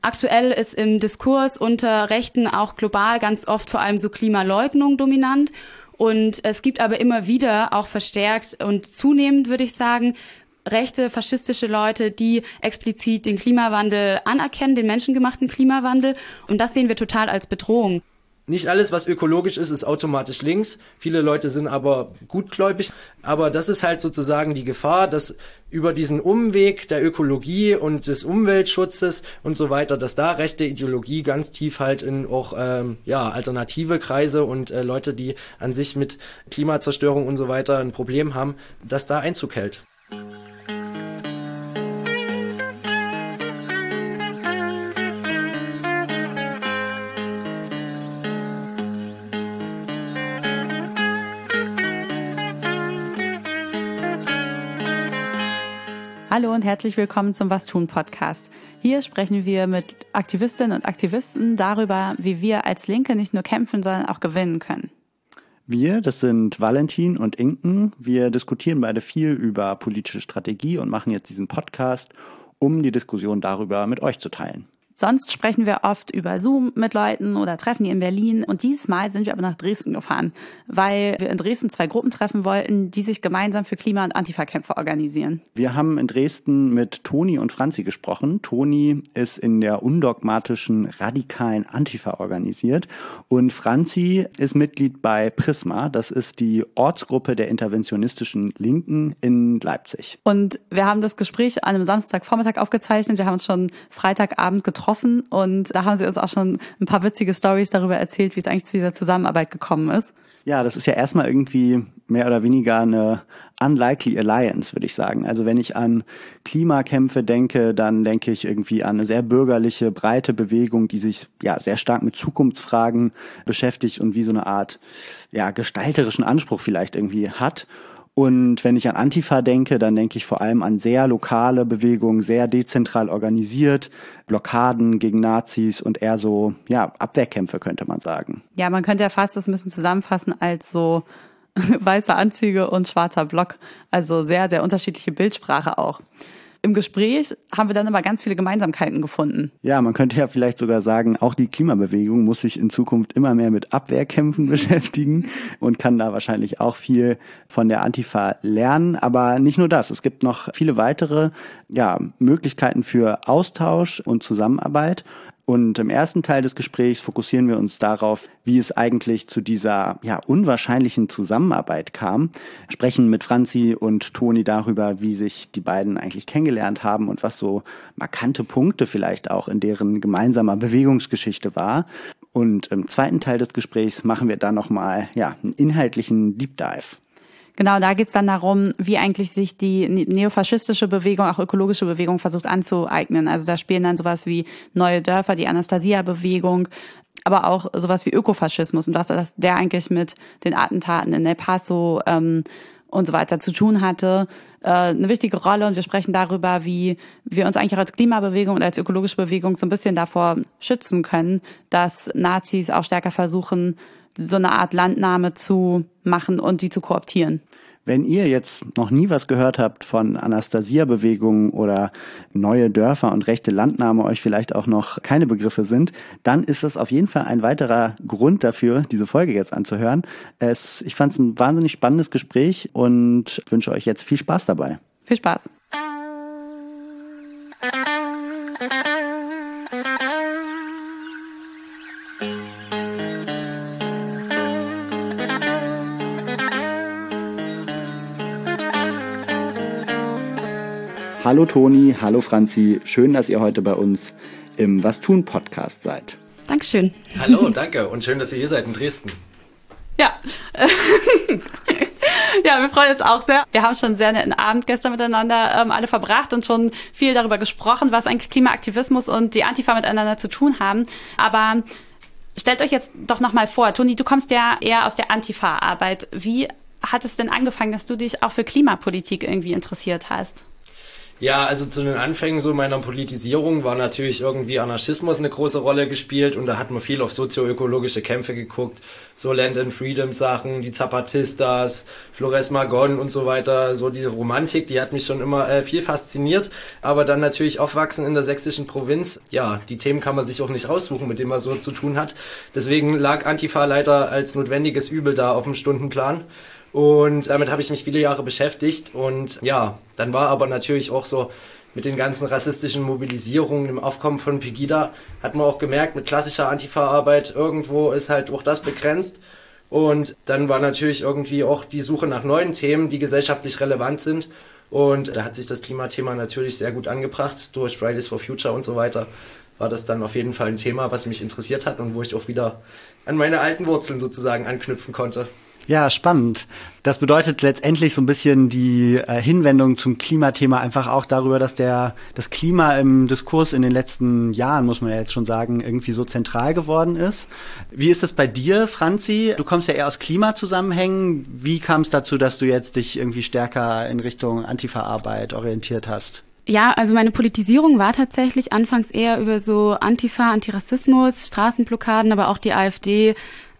Aktuell ist im Diskurs unter Rechten auch global ganz oft vor allem so Klimaleugnung dominant. Und es gibt aber immer wieder auch verstärkt und zunehmend, würde ich sagen, rechte, faschistische Leute, die explizit den Klimawandel anerkennen, den menschengemachten Klimawandel. Und das sehen wir total als Bedrohung. Nicht alles, was ökologisch ist automatisch links. Viele Leute sind aber gutgläubig. Aber das ist halt sozusagen die Gefahr, dass über diesen Umweg der Ökologie und des Umweltschutzes und so weiter, dass da rechte Ideologie ganz tief halt in auch alternative Kreise und Leute, die an sich mit Klimazerstörung und so weiter ein Problem haben, dass da Einzug hält. Hallo und herzlich willkommen zum Was tun Podcast. Hier sprechen wir mit Aktivistinnen und Aktivisten darüber, wie wir als Linke nicht nur kämpfen, sondern auch gewinnen können. Wir, das sind Valentin und Inken. Wir diskutieren beide viel über politische Strategie und machen jetzt diesen Podcast, um die Diskussion darüber mit euch zu teilen. Sonst sprechen wir oft über Zoom mit Leuten oder treffen die in Berlin. Und diesmal sind wir aber nach Dresden gefahren, weil wir in Dresden 2 Gruppen treffen wollten, die sich gemeinsam für Klima- und Antifa-Kämpfe organisieren. Wir haben in Dresden mit Toni und Franzi gesprochen. Toni ist in der undogmatischen radikalen Antifa organisiert und Franzi ist Mitglied bei Prisma. Das ist die Ortsgruppe der interventionistischen Linken in Leipzig. Und wir haben das Gespräch an einem Samstagvormittag aufgezeichnet. Wir haben uns schon Freitagabend getroffen und da haben sie uns auch schon ein paar witzige Storys darüber erzählt, wie es eigentlich zu dieser Zusammenarbeit gekommen ist. Ja, das ist ja erstmal irgendwie mehr oder weniger eine unlikely alliance, würde ich sagen. Also wenn ich an Klimakämpfe denke, dann denke ich irgendwie an eine sehr bürgerliche, breite Bewegung, die sich sehr stark mit Zukunftsfragen beschäftigt und wie so eine Art gestalterischen Anspruch vielleicht irgendwie hat. Und wenn ich an Antifa denke, dann denke ich vor allem an sehr lokale Bewegungen, sehr dezentral organisiert, Blockaden gegen Nazis und eher so, Abwehrkämpfe, könnte man sagen. Ja, man könnte ja fast das ein bisschen zusammenfassen als so weiße Anzüge und schwarzer Block. Also sehr, sehr unterschiedliche Bildsprache auch. Im Gespräch haben wir dann aber ganz viele Gemeinsamkeiten gefunden. Ja, man könnte ja vielleicht sogar sagen, auch die Klimabewegung muss sich in Zukunft immer mehr mit Abwehrkämpfen beschäftigen und kann da wahrscheinlich auch viel von der Antifa lernen. Aber nicht nur das, es gibt noch viele weitere Möglichkeiten für Austausch und Zusammenarbeit. Und im ersten Teil des Gesprächs fokussieren wir uns darauf, wie es eigentlich zu dieser unwahrscheinlichen Zusammenarbeit kam. Wir sprechen mit Franzi und Toni darüber, wie sich die beiden eigentlich kennengelernt haben und was so markante Punkte vielleicht auch in deren gemeinsamer Bewegungsgeschichte war. Und im zweiten Teil des Gesprächs machen wir dann nochmal einen inhaltlichen Deep Dive. Genau, da geht's dann darum, wie eigentlich sich die neofaschistische Bewegung, auch ökologische Bewegung versucht anzueignen. Also da spielen dann sowas wie Neue Dörfer, die Anastasia-Bewegung, aber auch sowas wie Ökofaschismus und was der eigentlich mit den Attentaten in El Paso und so weiter zu tun hatte, eine wichtige Rolle. Und wir sprechen darüber, wie wir uns eigentlich auch als Klimabewegung und als ökologische Bewegung so ein bisschen davor schützen können, dass Nazis auch stärker versuchen, so eine Art Landnahme zu machen und die zu kooptieren. Wenn ihr jetzt noch nie was gehört habt von Anastasia-Bewegungen oder Neue Dörfer und rechte Landnahme euch vielleicht auch noch keine Begriffe sind, dann ist das auf jeden Fall ein weiterer Grund dafür, diese Folge jetzt anzuhören. Ich fand es ein wahnsinnig spannendes Gespräch und wünsche euch jetzt viel Spaß dabei. Viel Spaß. Hallo Toni, hallo Franzi, schön, dass ihr heute bei uns im Was tun Podcast seid. Dankeschön. Hallo, danke und schön, dass ihr hier seid in Dresden. Ja, wir freuen uns auch sehr. Wir haben schon einen sehr netten Abend gestern miteinander alle verbracht und schon viel darüber gesprochen, was eigentlich Klimaaktivismus und die Antifa miteinander zu tun haben. Aber stellt euch jetzt doch nochmal vor, Toni, du kommst ja eher aus der Antifa-Arbeit. Wie hat es denn angefangen, dass du dich auch für Klimapolitik irgendwie interessiert hast? Ja, also zu den Anfängen so meiner Politisierung war natürlich irgendwie Anarchismus eine große Rolle gespielt und da hat man viel auf sozioökologische Kämpfe geguckt, so Land and Freedom Sachen, die Zapatistas, Flores Magón und so weiter, so diese Romantik, die hat mich schon immer viel fasziniert, aber dann natürlich aufwachsen in der sächsischen Provinz, ja, die Themen kann man sich auch nicht aussuchen, mit denen man so zu tun hat, deswegen lag Antifa leider als notwendiges Übel da auf dem Stundenplan. Und damit habe ich mich viele Jahre beschäftigt und ja, dann war aber natürlich auch so mit den ganzen rassistischen Mobilisierungen, dem Aufkommen von Pegida, hat man auch gemerkt, mit klassischer Antifa-Arbeit irgendwo ist halt auch das begrenzt. Und dann war natürlich irgendwie auch die Suche nach neuen Themen, die gesellschaftlich relevant sind. Und da hat sich das Klimathema natürlich sehr gut angebracht. Durch Fridays for Future und so weiter war das dann auf jeden Fall ein Thema, was mich interessiert hat und wo ich auch wieder an meine alten Wurzeln sozusagen anknüpfen konnte. Ja, spannend. Das bedeutet letztendlich so ein bisschen die Hinwendung zum Klimathema einfach auch darüber, dass das Klima im Diskurs in den letzten Jahren, muss man ja jetzt schon sagen, irgendwie so zentral geworden ist. Wie ist es bei dir, Franzi? Du kommst ja eher aus Klimazusammenhängen. Wie kam es dazu, dass du jetzt dich irgendwie stärker in Richtung Antifa-Arbeit orientiert hast? Ja, also meine Politisierung war tatsächlich anfangs eher über so Antifa, Antirassismus, Straßenblockaden, aber auch die AfD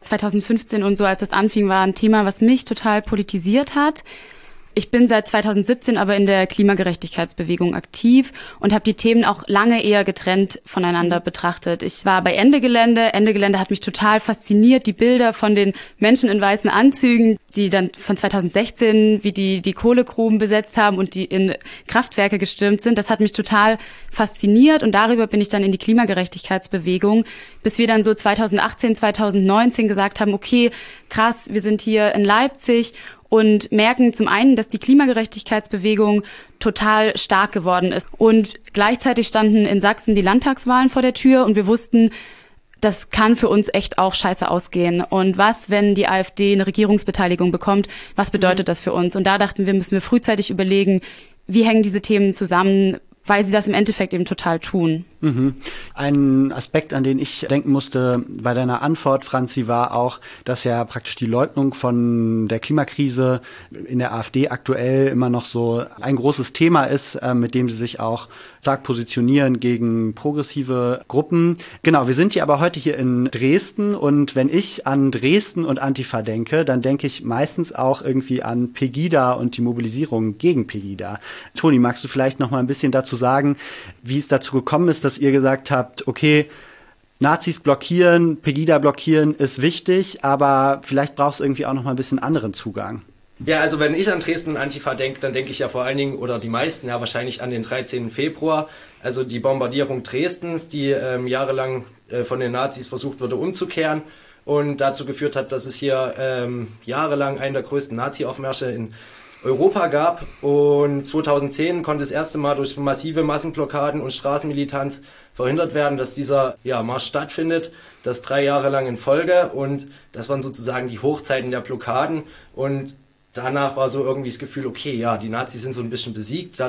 2015 und so, als das anfing, war ein Thema, was mich total politisiert hat. Ich bin seit 2017 aber in der Klimagerechtigkeitsbewegung aktiv und habe die Themen auch lange eher getrennt voneinander betrachtet. Ich war bei Ende Gelände. Ende Gelände hat mich total fasziniert. Die Bilder von den Menschen in weißen Anzügen, die dann von 2016, wie die Kohlegruben besetzt haben und die in Kraftwerke gestürmt sind, das hat mich total fasziniert und darüber bin ich dann in die Klimagerechtigkeitsbewegung, bis wir dann so 2018, 2019 gesagt haben, okay, krass, wir sind hier in Leipzig und merken zum einen, dass die Klimagerechtigkeitsbewegung total stark geworden ist. Und gleichzeitig standen in Sachsen die Landtagswahlen vor der Tür und wir wussten, das kann für uns echt auch scheiße ausgehen. Und was, wenn die AfD eine Regierungsbeteiligung bekommt? Was bedeutet das für uns? Und da dachten wir, müssen wir frühzeitig überlegen, wie hängen diese Themen zusammen, weil sie das im Endeffekt eben total tun. Mhm. Ein Aspekt, an den ich denken musste bei deiner Antwort, Franzi, war auch, dass ja praktisch die Leugnung von der Klimakrise in der AfD aktuell immer noch so ein großes Thema ist, mit dem sie sich auch stark positionieren gegen progressive Gruppen. Genau, wir sind hier aber heute hier in Dresden und wenn ich an Dresden und Antifa denke, dann denke ich meistens auch irgendwie an Pegida und die Mobilisierung gegen Pegida. Toni, magst du vielleicht noch mal ein bisschen dazu sagen, wie es dazu gekommen ist, dass ihr gesagt habt, okay, Nazis blockieren, Pegida blockieren ist wichtig, aber vielleicht braucht es irgendwie auch noch mal ein bisschen anderen Zugang. Ja, also wenn ich an Dresden und Antifa denke, dann denke ich ja vor allen Dingen, oder die meisten ja wahrscheinlich an den 13. Februar, also die Bombardierung Dresdens, die jahrelang von den Nazis versucht wurde umzukehren und dazu geführt hat, dass es hier jahrelang einen der größten Nazi-Aufmärsche in Europa gab und 2010 konnte das erste Mal durch massive Massenblockaden und Straßenmilitanz verhindert werden, dass dieser Marsch stattfindet, das 3 Jahre lang in Folge und das waren sozusagen die Hochzeiten der Blockaden und danach war so irgendwie das Gefühl, okay, ja, die Nazis sind so ein bisschen besiegt,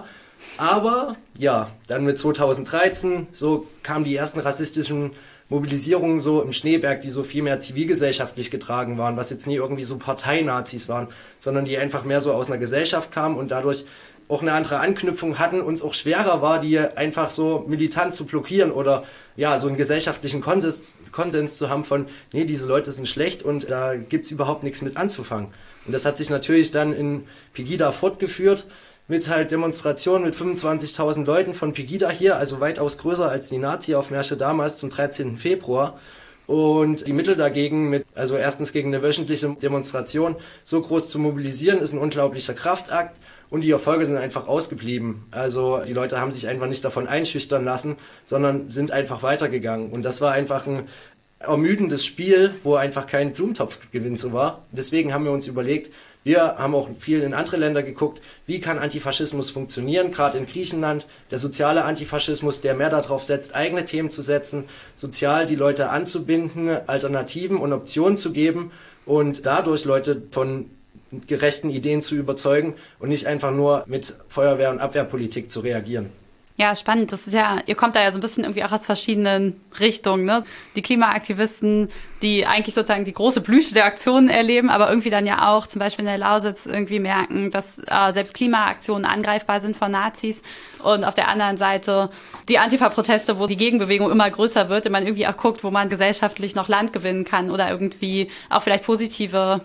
aber ja, dann mit 2013 so kamen die ersten rassistischen Mobilisierungen so im Schneeberg, die so viel mehr zivilgesellschaftlich getragen waren, was jetzt nie irgendwie so Parteinazis waren, sondern die einfach mehr so aus einer Gesellschaft kamen und dadurch auch eine andere Anknüpfung hatten, uns auch schwerer war, die einfach so militant zu blockieren oder ja, so einen gesellschaftlichen Konsens zu haben von, nee, diese Leute sind schlecht und da gibt's überhaupt nichts mit anzufangen. Und das hat sich natürlich dann in Pegida fortgeführt, mit halt Demonstrationen mit 25.000 Leuten von Pegida hier, also weitaus größer als die Nazi-Aufmärsche damals zum 13. Februar. Und die Mittel dagegen, also erstens gegen eine wöchentliche Demonstration so groß zu mobilisieren, ist ein unglaublicher Kraftakt. Und die Erfolge sind einfach ausgeblieben. Also die Leute haben sich einfach nicht davon einschüchtern lassen, sondern sind einfach weitergegangen. Und das war einfach ein ermüdendes Spiel, wo einfach kein Blumentopfgewinn so war. Deswegen haben wir uns überlegt, wir haben auch viel in andere Länder geguckt, wie kann Antifaschismus funktionieren, gerade in Griechenland, der soziale Antifaschismus, der mehr darauf setzt, eigene Themen zu setzen, sozial die Leute anzubinden, Alternativen und Optionen zu geben und dadurch Leute von gerechten Ideen zu überzeugen und nicht einfach nur mit Feuerwehr- und Abwehrpolitik zu reagieren. Ja, spannend. Das ist ja, ihr kommt da ja so ein bisschen irgendwie auch aus verschiedenen Richtungen, ne? Die Klimaaktivisten, die eigentlich sozusagen die große Blüte der Aktionen erleben, aber irgendwie dann ja auch zum Beispiel in der Lausitz irgendwie merken, dass selbst Klimaaktionen angreifbar sind von Nazis. Und auf der anderen Seite die Antifa-Proteste, wo die Gegenbewegung immer größer wird und man irgendwie auch guckt, wo man gesellschaftlich noch Land gewinnen kann oder irgendwie auch vielleicht positive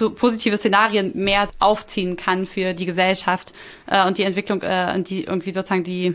Szenarien mehr aufziehen kann für die Gesellschaft und die Entwicklung, die irgendwie sozusagen die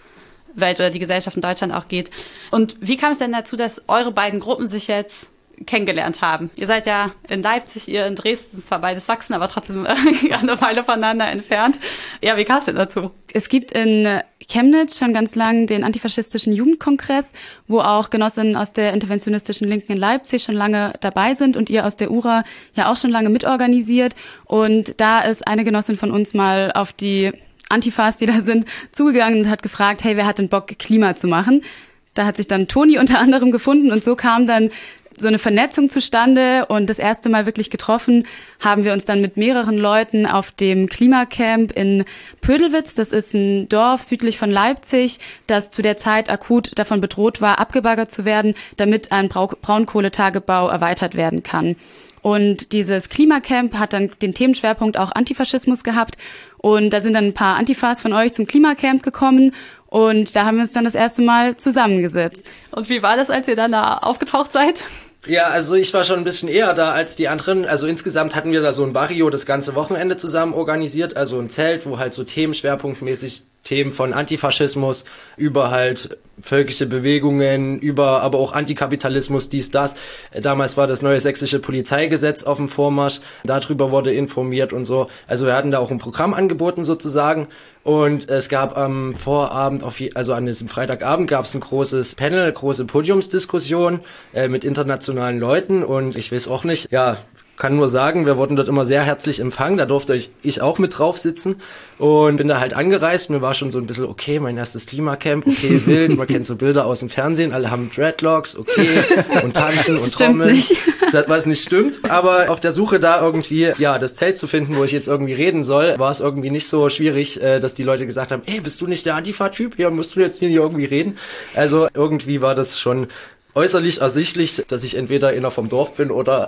Welt oder die Gesellschaft in Deutschland auch geht. Und wie kam es denn dazu, dass eure beiden Gruppen sich jetzt kennengelernt haben? Ihr seid ja in Leipzig, ihr in Dresden, zwar beides Sachsen, aber trotzdem eine Weile voneinander entfernt. Ja, wie kam es denn dazu? Es gibt in Chemnitz schon ganz lang den antifaschistischen Jugendkongress, wo auch Genossinnen aus der interventionistischen Linken in Leipzig schon lange dabei sind und ihr aus der URA ja auch schon lange mitorganisiert. Und da ist eine Genossin von uns mal auf die Antifas, die da sind, zugegangen und hat gefragt, hey, wer hat denn Bock, Klima zu machen? Da hat sich dann Toni unter anderem gefunden und so kam dann so eine Vernetzung zustande und das erste Mal wirklich getroffen haben wir uns dann mit mehreren Leuten auf dem Klimacamp in Pödelwitz. Das ist ein Dorf südlich von Leipzig, das zu der Zeit akut davon bedroht war, abgebaggert zu werden, damit ein Braunkohletagebau erweitert werden kann. Und dieses Klimacamp hat dann den Themenschwerpunkt auch Antifaschismus gehabt. Und da sind dann ein paar Antifas von euch zum Klimacamp gekommen. Und da haben wir uns dann das erste Mal zusammengesetzt. Und wie war das, als ihr dann da aufgetaucht seid? Ja, also ich war schon ein bisschen eher da als die anderen. Also insgesamt hatten wir da so ein Barrio das ganze Wochenende zusammen organisiert. Also ein Zelt, wo halt so themenschwerpunktmäßig Themen von Antifaschismus über halt völkische Bewegungen, über aber auch Antikapitalismus, dies, das. Damals war das neue sächsische Polizeigesetz auf dem Vormarsch. Darüber wurde informiert und so. Also wir hatten da auch ein Programm angeboten sozusagen. Und es gab am Vorabend, also an diesem Freitagabend gab es ein großes Panel, große Podiumsdiskussion mit internationalen Leuten. Und ich weiß auch nicht, ja, kann nur sagen, wir wurden dort immer sehr herzlich empfangen, da durfte ich auch mit drauf sitzen und bin da halt angereist. Mir war schon so ein bisschen, okay, mein erstes Klimacamp, okay, wild, man kennt so Bilder aus dem Fernsehen, alle haben Dreadlocks, okay, und tanzen und trommeln, das, was nicht stimmt. Aber auf der Suche da irgendwie, ja, das Zelt zu finden, wo ich jetzt irgendwie reden soll, war es irgendwie nicht so schwierig, dass die Leute gesagt haben, ey, bist du nicht der Antifa-Typ? Ja, musst du jetzt hier irgendwie reden? Also irgendwie war das schon äußerlich ersichtlich, dass ich entweder einer vom Dorf bin oder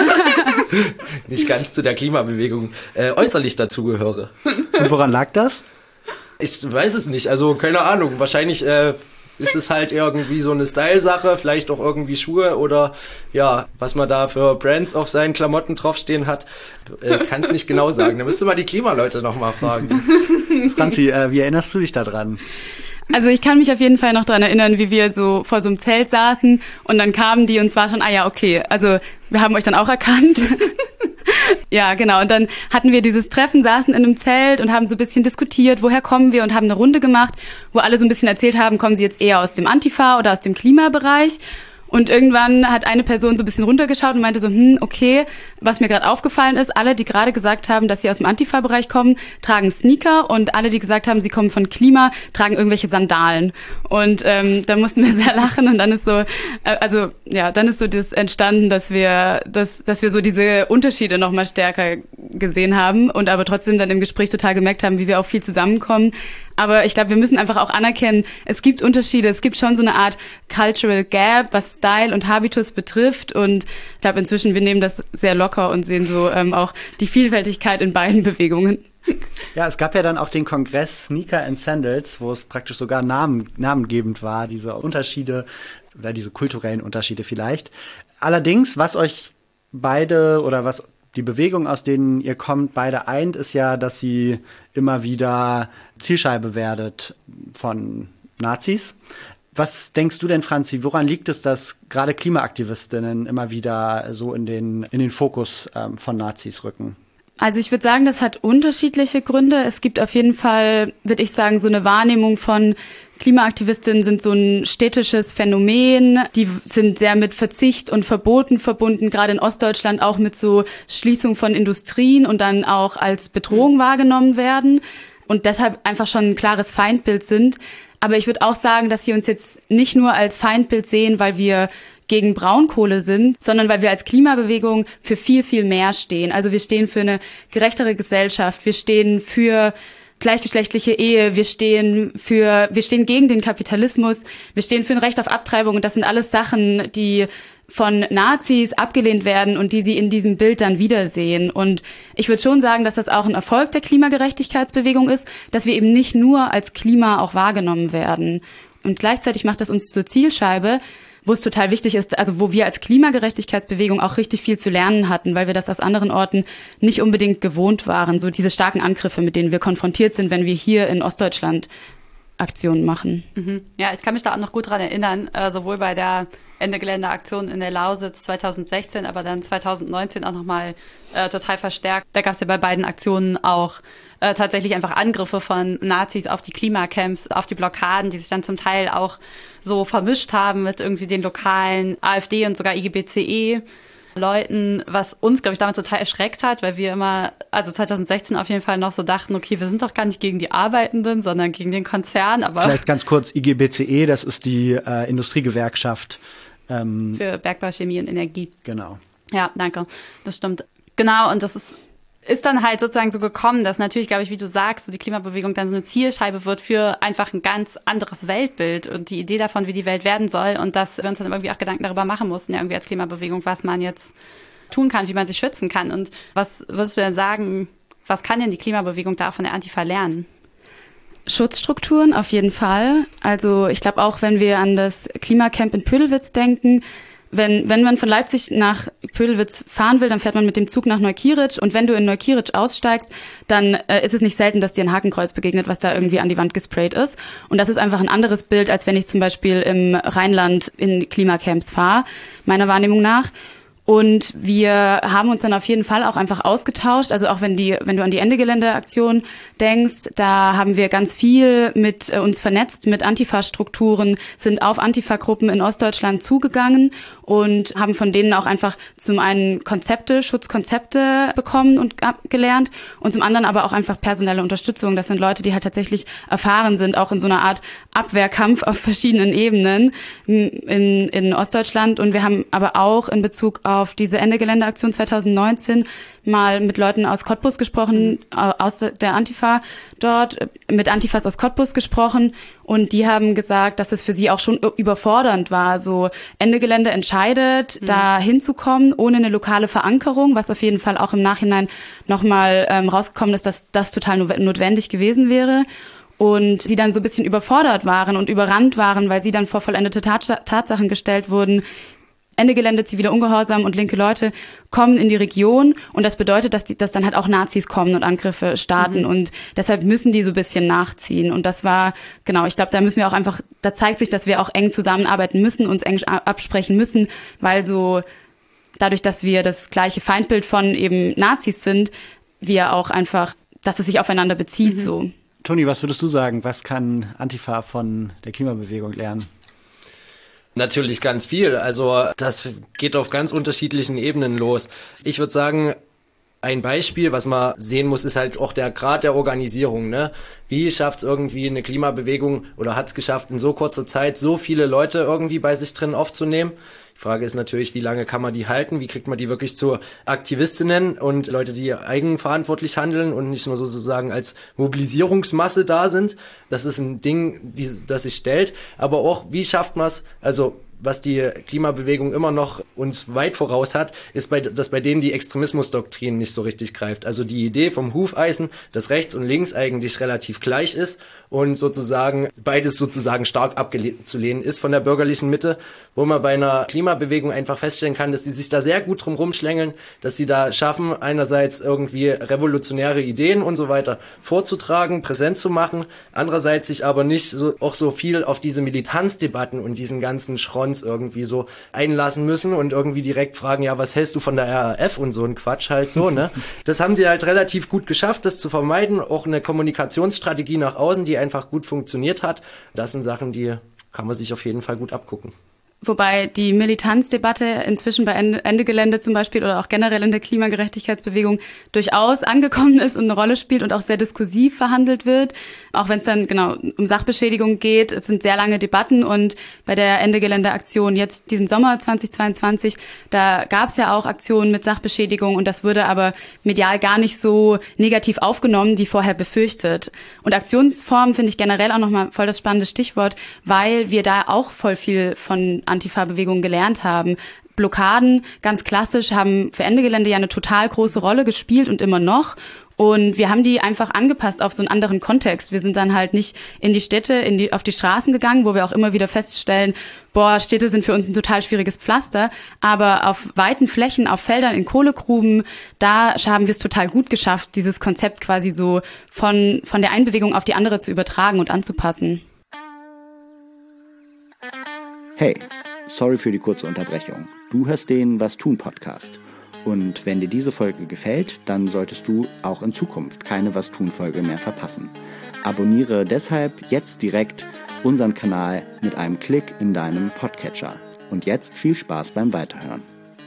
nicht ganz zu der Klimabewegung äußerlich dazugehöre. Und woran lag das? Ich weiß es nicht, also keine Ahnung. Wahrscheinlich ist es halt irgendwie so eine Style-Sache, vielleicht auch irgendwie Schuhe oder ja, was man da für Brands auf seinen Klamotten draufstehen hat, kann es nicht genau sagen. Da müsste mal die Klimaleute nochmal fragen. Franzi, wie erinnerst du dich da dran? Also ich kann mich auf jeden Fall noch dran erinnern, wie wir so vor so einem Zelt saßen und dann kamen die und es war schon, okay, also wir haben euch dann auch erkannt. Ja, genau. Und dann hatten wir dieses Treffen, saßen in einem Zelt und haben so ein bisschen diskutiert, woher kommen wir und haben eine Runde gemacht, wo alle so ein bisschen erzählt haben, kommen sie jetzt eher aus dem Antifa oder aus dem Klimabereich? Und irgendwann hat eine Person so ein bisschen runtergeschaut und meinte so, okay, was mir gerade aufgefallen ist, alle, die gerade gesagt haben, dass sie aus dem Antifa-Bereich kommen, tragen Sneaker und alle, die gesagt haben, sie kommen von Klima, tragen irgendwelche Sandalen. Und da mussten wir sehr lachen und dann ist so, dann ist so das entstanden, dass wir so diese Unterschiede nochmal stärker gesehen haben und aber trotzdem dann im Gespräch total gemerkt haben, wie wir auch viel zusammenkommen. Aber ich glaube, wir müssen einfach auch anerkennen, es gibt Unterschiede, es gibt schon so eine Art Cultural Gap, was Style und Habitus betrifft. Und ich glaube inzwischen, wir nehmen das sehr locker und sehen so auch die Vielfältigkeit in beiden Bewegungen. Ja, es gab ja dann auch den Kongress Sneaker and Sandals, wo es praktisch sogar namengebend war, diese Unterschiede oder diese kulturellen Unterschiede vielleicht. Allerdings, was euch beide oder was die Bewegung, aus denen ihr kommt, beide eint, ist ja, dass sie immer wieder Zielscheibe werdet von Nazis. Was denkst du denn, Franzi, woran liegt es, dass gerade Klimaaktivistinnen immer wieder so in den Fokus von Nazis rücken? Also ich würde sagen, das hat unterschiedliche Gründe. Es gibt auf jeden Fall, würde ich sagen, so eine Wahrnehmung von Klimaaktivistinnen sind so ein städtisches Phänomen. Die sind sehr mit Verzicht und Verboten verbunden, gerade in Ostdeutschland auch mit so Schließung von Industrien und dann auch als Bedrohung wahrgenommen werden und deshalb einfach schon ein klares Feindbild sind. Aber ich würde auch sagen, dass sie uns jetzt nicht nur als Feindbild sehen, weil wir gegen Braunkohle sind, sondern weil wir als Klimabewegung für viel, viel mehr stehen. Also wir stehen für eine gerechtere Gesellschaft, wir stehen für gleichgeschlechtliche Ehe, wir stehen gegen den Kapitalismus, wir stehen für ein Recht auf Abtreibung und das sind alles Sachen, die von Nazis abgelehnt werden und die sie in diesem Bild dann wiedersehen. Und ich würde schon sagen, dass das auch ein Erfolg der Klimagerechtigkeitsbewegung ist, dass wir eben nicht nur als Klima auch wahrgenommen werden. Und gleichzeitig macht das uns zur Zielscheibe, wo es total wichtig ist, also wo wir als Klimagerechtigkeitsbewegung auch richtig viel zu lernen hatten, weil wir das aus anderen Orten nicht unbedingt gewohnt waren. So diese starken Angriffe, mit denen wir konfrontiert sind, wenn wir hier in Ostdeutschland Aktionen machen. Ja, ich kann mich da auch noch gut dran erinnern, sowohl bei der Ende Gelände-Aktion in der Lausitz 2016, aber dann 2019 auch nochmal total verstärkt. Da gab es ja bei beiden Aktionen auch tatsächlich einfach Angriffe von Nazis auf die Klimacamps, auf die Blockaden, die sich dann zum Teil auch so vermischt haben mit irgendwie den lokalen AfD und sogar IGBCE Leuten, was uns, glaube ich, damals total erschreckt hat, weil wir immer, also 2016 auf jeden Fall noch so dachten, okay, wir sind doch gar nicht gegen die Arbeitenden, sondern gegen den Konzern. Aber vielleicht ganz kurz, IGBCE, das ist die Industriegewerkschaft. Für Bergbau, Chemie und Energie. Genau. Ja, danke. Das stimmt. Genau, und das ist dann halt sozusagen so gekommen, dass natürlich, glaube ich, wie du sagst, so die Klimabewegung dann so eine Zielscheibe wird für einfach ein ganz anderes Weltbild und die Idee davon, wie die Welt werden soll und dass wir uns dann irgendwie auch Gedanken darüber machen mussten, irgendwie als Klimabewegung, was man jetzt tun kann, wie man sich schützen kann. Und was würdest du denn sagen, was kann denn die Klimabewegung da von der Antifa lernen? Schutzstrukturen auf jeden Fall. Also ich glaube auch, wenn wir an das Klimacamp in Pödelwitz denken, wenn man von Leipzig nach Pödelwitz fahren will, dann fährt man mit dem Zug nach Neukirch und wenn du in Neukirch aussteigst, dann ist es nicht selten, dass dir ein Hakenkreuz begegnet, was da irgendwie an die Wand gesprayt ist. Und das ist einfach ein anderes Bild, als wenn ich zum Beispiel im Rheinland in Klimacamps fahre, meiner Wahrnehmung nach. Und wir haben uns dann auf jeden Fall auch einfach ausgetauscht. Also auch wenn du an die Ende Gelände-Aktion denkst, da haben wir ganz viel mit uns vernetzt mit Antifa-Strukturen, sind auf Antifa-Gruppen in Ostdeutschland zugegangen und haben von denen auch einfach zum einen Schutzkonzepte bekommen und gelernt und zum anderen aber auch einfach personelle Unterstützung. Das sind Leute, die halt tatsächlich erfahren sind, auch in so einer Art Abwehrkampf auf verschiedenen Ebenen in Ostdeutschland. Und wir haben aber auch in Bezug auf diese Ende Gelände-Aktion 2019 mal mit Leuten aus Cottbus gesprochen, aus der Antifa dort, mit Antifas aus Cottbus gesprochen und die haben gesagt, dass es für sie auch schon überfordernd war, so Ende Gelände entscheidet, da hinzukommen, ohne eine lokale Verankerung, was auf jeden Fall auch im Nachhinein nochmal rausgekommen ist, dass das total notwendig gewesen wäre. Und sie dann so ein bisschen überfordert waren und überrannt waren, weil sie dann vor vollendete Tatsachen gestellt wurden. Ende Gelände, ziviler Ungehorsam und linke Leute kommen in die Region und das bedeutet, dass dann halt auch Nazis kommen und Angriffe starten und deshalb müssen die so ein bisschen nachziehen und das war, genau, ich glaube, da müssen wir auch einfach, da zeigt sich, dass wir auch eng zusammenarbeiten müssen, uns eng absprechen müssen, weil so dadurch, dass wir das gleiche Feindbild von eben Nazis sind, wir auch einfach, dass es sich aufeinander bezieht, so. Toni, was würdest du sagen, was kann Antifa von der Klimabewegung lernen? Natürlich ganz viel. Also das geht auf ganz unterschiedlichen Ebenen los. Ich würde sagen, ein Beispiel, was man sehen muss, ist halt auch der Grad der Organisierung. Ne? Wie schafft es irgendwie eine Klimabewegung oder hat es geschafft, in so kurzer Zeit so viele Leute irgendwie bei sich drin aufzunehmen? Die Frage ist natürlich, wie lange kann man die halten? Wie kriegt man die wirklich zu Aktivistinnen und Leute, die eigenverantwortlich handeln und nicht nur sozusagen als Mobilisierungsmasse da sind? Das ist ein Ding, das sich stellt. Aber auch, wie schafft man es? Also was die Klimabewegung immer noch uns weit voraus hat, ist, dass bei denen die Extremismusdoktrin nicht so richtig greift. Also die Idee vom Hufeisen, dass rechts und links eigentlich relativ gleich ist und sozusagen beides sozusagen stark abzulehnen ist von der bürgerlichen Mitte, wo man bei einer Klimabewegung einfach feststellen kann, dass sie sich da sehr gut drum rumschlängeln, dass sie da schaffen, einerseits irgendwie revolutionäre Ideen und so weiter vorzutragen, präsent zu machen, andererseits sich aber nicht so viel auf diese Militanzdebatten und diesen ganzen Schrott irgendwie so einlassen müssen und irgendwie direkt fragen, ja, was hältst du von der RAF und so ein Quatsch halt so, ne? Das haben sie halt relativ gut geschafft, das zu vermeiden. Auch eine Kommunikationsstrategie nach außen, die einfach gut funktioniert hat. Das sind Sachen, die kann man sich auf jeden Fall gut abgucken. Wobei die Militanzdebatte inzwischen bei Ende Gelände zum Beispiel oder auch generell in der Klimagerechtigkeitsbewegung durchaus angekommen ist und eine Rolle spielt und auch sehr diskursiv verhandelt wird. Auch wenn es dann genau um Sachbeschädigung geht. Es sind sehr lange Debatten und bei der Ende Gelände-Aktion jetzt diesen Sommer 2022, da gab es ja auch Aktionen mit Sachbeschädigung und das wurde aber medial gar nicht so negativ aufgenommen, wie vorher befürchtet. Und Aktionsformen finde ich generell auch nochmal voll das spannende Stichwort, weil wir da auch voll viel von Antifa-Bewegung gelernt haben. Blockaden, ganz klassisch, haben für Ende Gelände ja eine total große Rolle gespielt und immer noch. Und wir haben die einfach angepasst auf so einen anderen Kontext. Wir sind dann halt nicht in die Städte, auf die Straßen gegangen, wo wir auch immer wieder feststellen, Städte sind für uns ein total schwieriges Pflaster. Aber auf weiten Flächen, auf Feldern, in Kohlegruben, da haben wir es total gut geschafft, dieses Konzept quasi so von der einen Bewegung auf die andere zu übertragen und anzupassen. Hey, sorry für die kurze Unterbrechung. Du hörst den Was tun Podcast. Und wenn dir diese Folge gefällt, dann solltest du auch in Zukunft keine Was tun Folge mehr verpassen. Abonniere deshalb jetzt direkt unseren Kanal mit einem Klick in deinem Podcatcher. Und jetzt viel Spaß beim Weiterhören.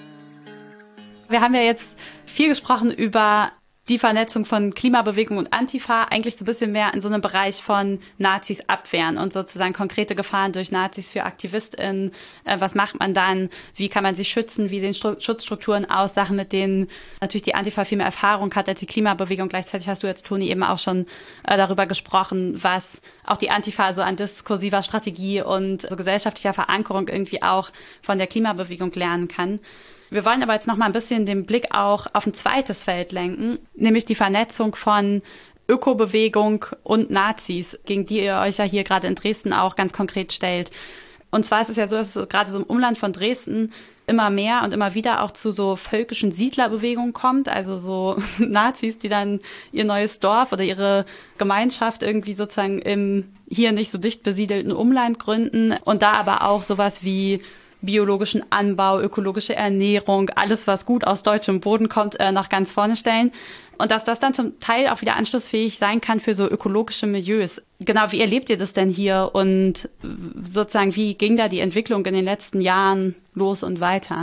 Wir haben ja jetzt viel gesprochen über die Vernetzung von Klimabewegung und Antifa, eigentlich so ein bisschen mehr in so einem Bereich von Nazis abwehren und sozusagen konkrete Gefahren durch Nazis für AktivistInnen. Was macht man dann? Wie kann man sich schützen? Wie sehen Schutzstrukturen aus? Sachen, mit denen natürlich die Antifa viel mehr Erfahrung hat als die Klimabewegung. Gleichzeitig hast du jetzt, Toni, eben auch schon darüber gesprochen, was auch die Antifa so an diskursiver Strategie und so gesellschaftlicher Verankerung irgendwie auch von der Klimabewegung lernen kann. Wir wollen aber jetzt noch mal ein bisschen den Blick auch auf ein zweites Feld lenken, nämlich die Vernetzung von Ökobewegung und Nazis, gegen die ihr euch ja hier gerade in Dresden auch ganz konkret stellt. Und zwar ist es ja so, dass es gerade so im Umland von Dresden immer mehr und immer wieder auch zu so völkischen Siedlerbewegungen kommt, also so Nazis, die dann ihr neues Dorf oder ihre Gemeinschaft irgendwie sozusagen im hier nicht so dicht besiedelten Umland gründen und da aber auch sowas wie biologischen Anbau, ökologische Ernährung, alles, was gut aus deutschem Boden kommt, nach ganz vorne stellen. Und dass das dann zum Teil auch wieder anschlussfähig sein kann für so ökologische Milieus. Genau, wie erlebt ihr das denn hier? Und sozusagen, wie ging da die Entwicklung in den letzten Jahren los und weiter?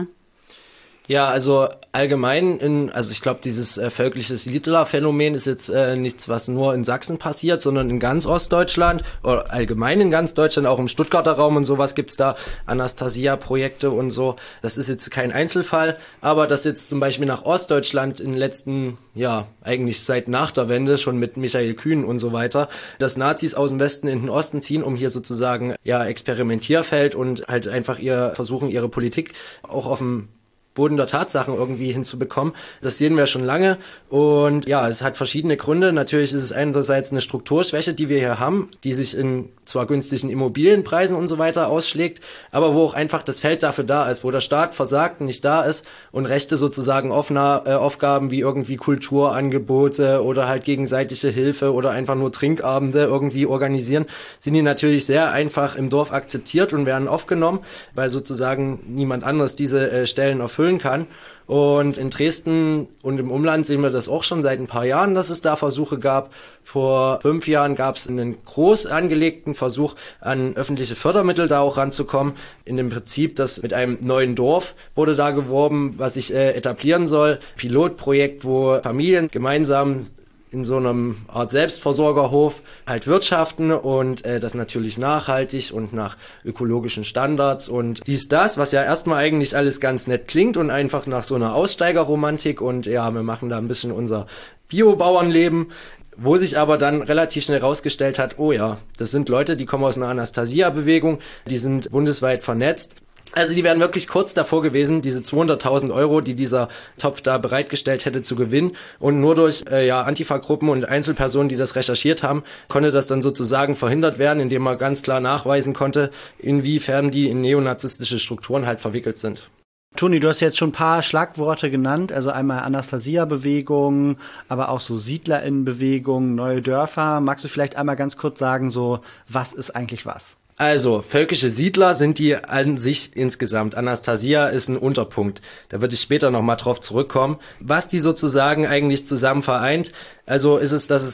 Ja, also allgemein, also ich glaube, dieses völkliche Siedlerphänomen ist jetzt nichts, was nur in Sachsen passiert, sondern in ganz Ostdeutschland oder allgemein in ganz Deutschland, auch im Stuttgarter Raum und sowas gibt's da Anastasia-Projekte und so. Das ist jetzt kein Einzelfall, aber dass jetzt zum Beispiel nach Ostdeutschland in den letzten, eigentlich seit nach der Wende, schon mit Michael Kühn und so weiter, dass Nazis aus dem Westen in den Osten ziehen, um hier sozusagen Experimentierfeld und halt einfach versuchen, ihre Politik auch auf dem Boden der Tatsachen irgendwie hinzubekommen. Das sehen wir schon lange und es hat verschiedene Gründe. Natürlich ist es einerseits eine Strukturschwäche, die wir hier haben, die sich in zwar günstigen Immobilienpreisen und so weiter ausschlägt, aber wo auch einfach das Feld dafür da ist, wo der Staat versagt und nicht da ist und Rechte sozusagen offener Aufgaben wie irgendwie Kulturangebote oder halt gegenseitige Hilfe oder einfach nur Trinkabende irgendwie organisieren, sind die natürlich sehr einfach im Dorf akzeptiert und werden aufgenommen, weil sozusagen niemand anderes diese Stellen erfüllen kann. Und in Dresden und im Umland sehen wir das auch schon seit ein paar Jahren, dass es da Versuche gab. Vor 5 Jahren gab es einen groß angelegten Versuch, an öffentliche Fördermittel da auch ranzukommen. In dem Prinzip, dass mit einem neuen Dorf wurde da geworben, was sich etablieren soll. Pilotprojekt, wo Familien gemeinsam in so einem Art Selbstversorgerhof halt wirtschaften und das natürlich nachhaltig und nach ökologischen Standards und das, was ja erstmal eigentlich alles ganz nett klingt und einfach nach so einer Aussteigerromantik und wir machen da ein bisschen unser Biobauernleben, wo sich aber dann relativ schnell rausgestellt hat, das sind Leute, die kommen aus einer Anastasia-Bewegung, die sind bundesweit vernetzt. Also die wären wirklich kurz davor gewesen, diese 200.000 €, die dieser Topf da bereitgestellt hätte, zu gewinnen. Und nur durch Antifa-Gruppen und Einzelpersonen, die das recherchiert haben, konnte das dann sozusagen verhindert werden, indem man ganz klar nachweisen konnte, inwiefern die in neonazistische Strukturen halt verwickelt sind. Toni, du hast jetzt schon ein paar Schlagworte genannt, also einmal Anastasia-Bewegung, aber auch so SiedlerInnen-Bewegung, neue Dörfer. Magst du vielleicht einmal ganz kurz sagen, so was ist eigentlich was? Also, völkische Siedler sind die an sich insgesamt. Anastasia ist ein Unterpunkt. Da würde ich später nochmal drauf zurückkommen. Was die sozusagen eigentlich zusammen vereint, also ist es, dass es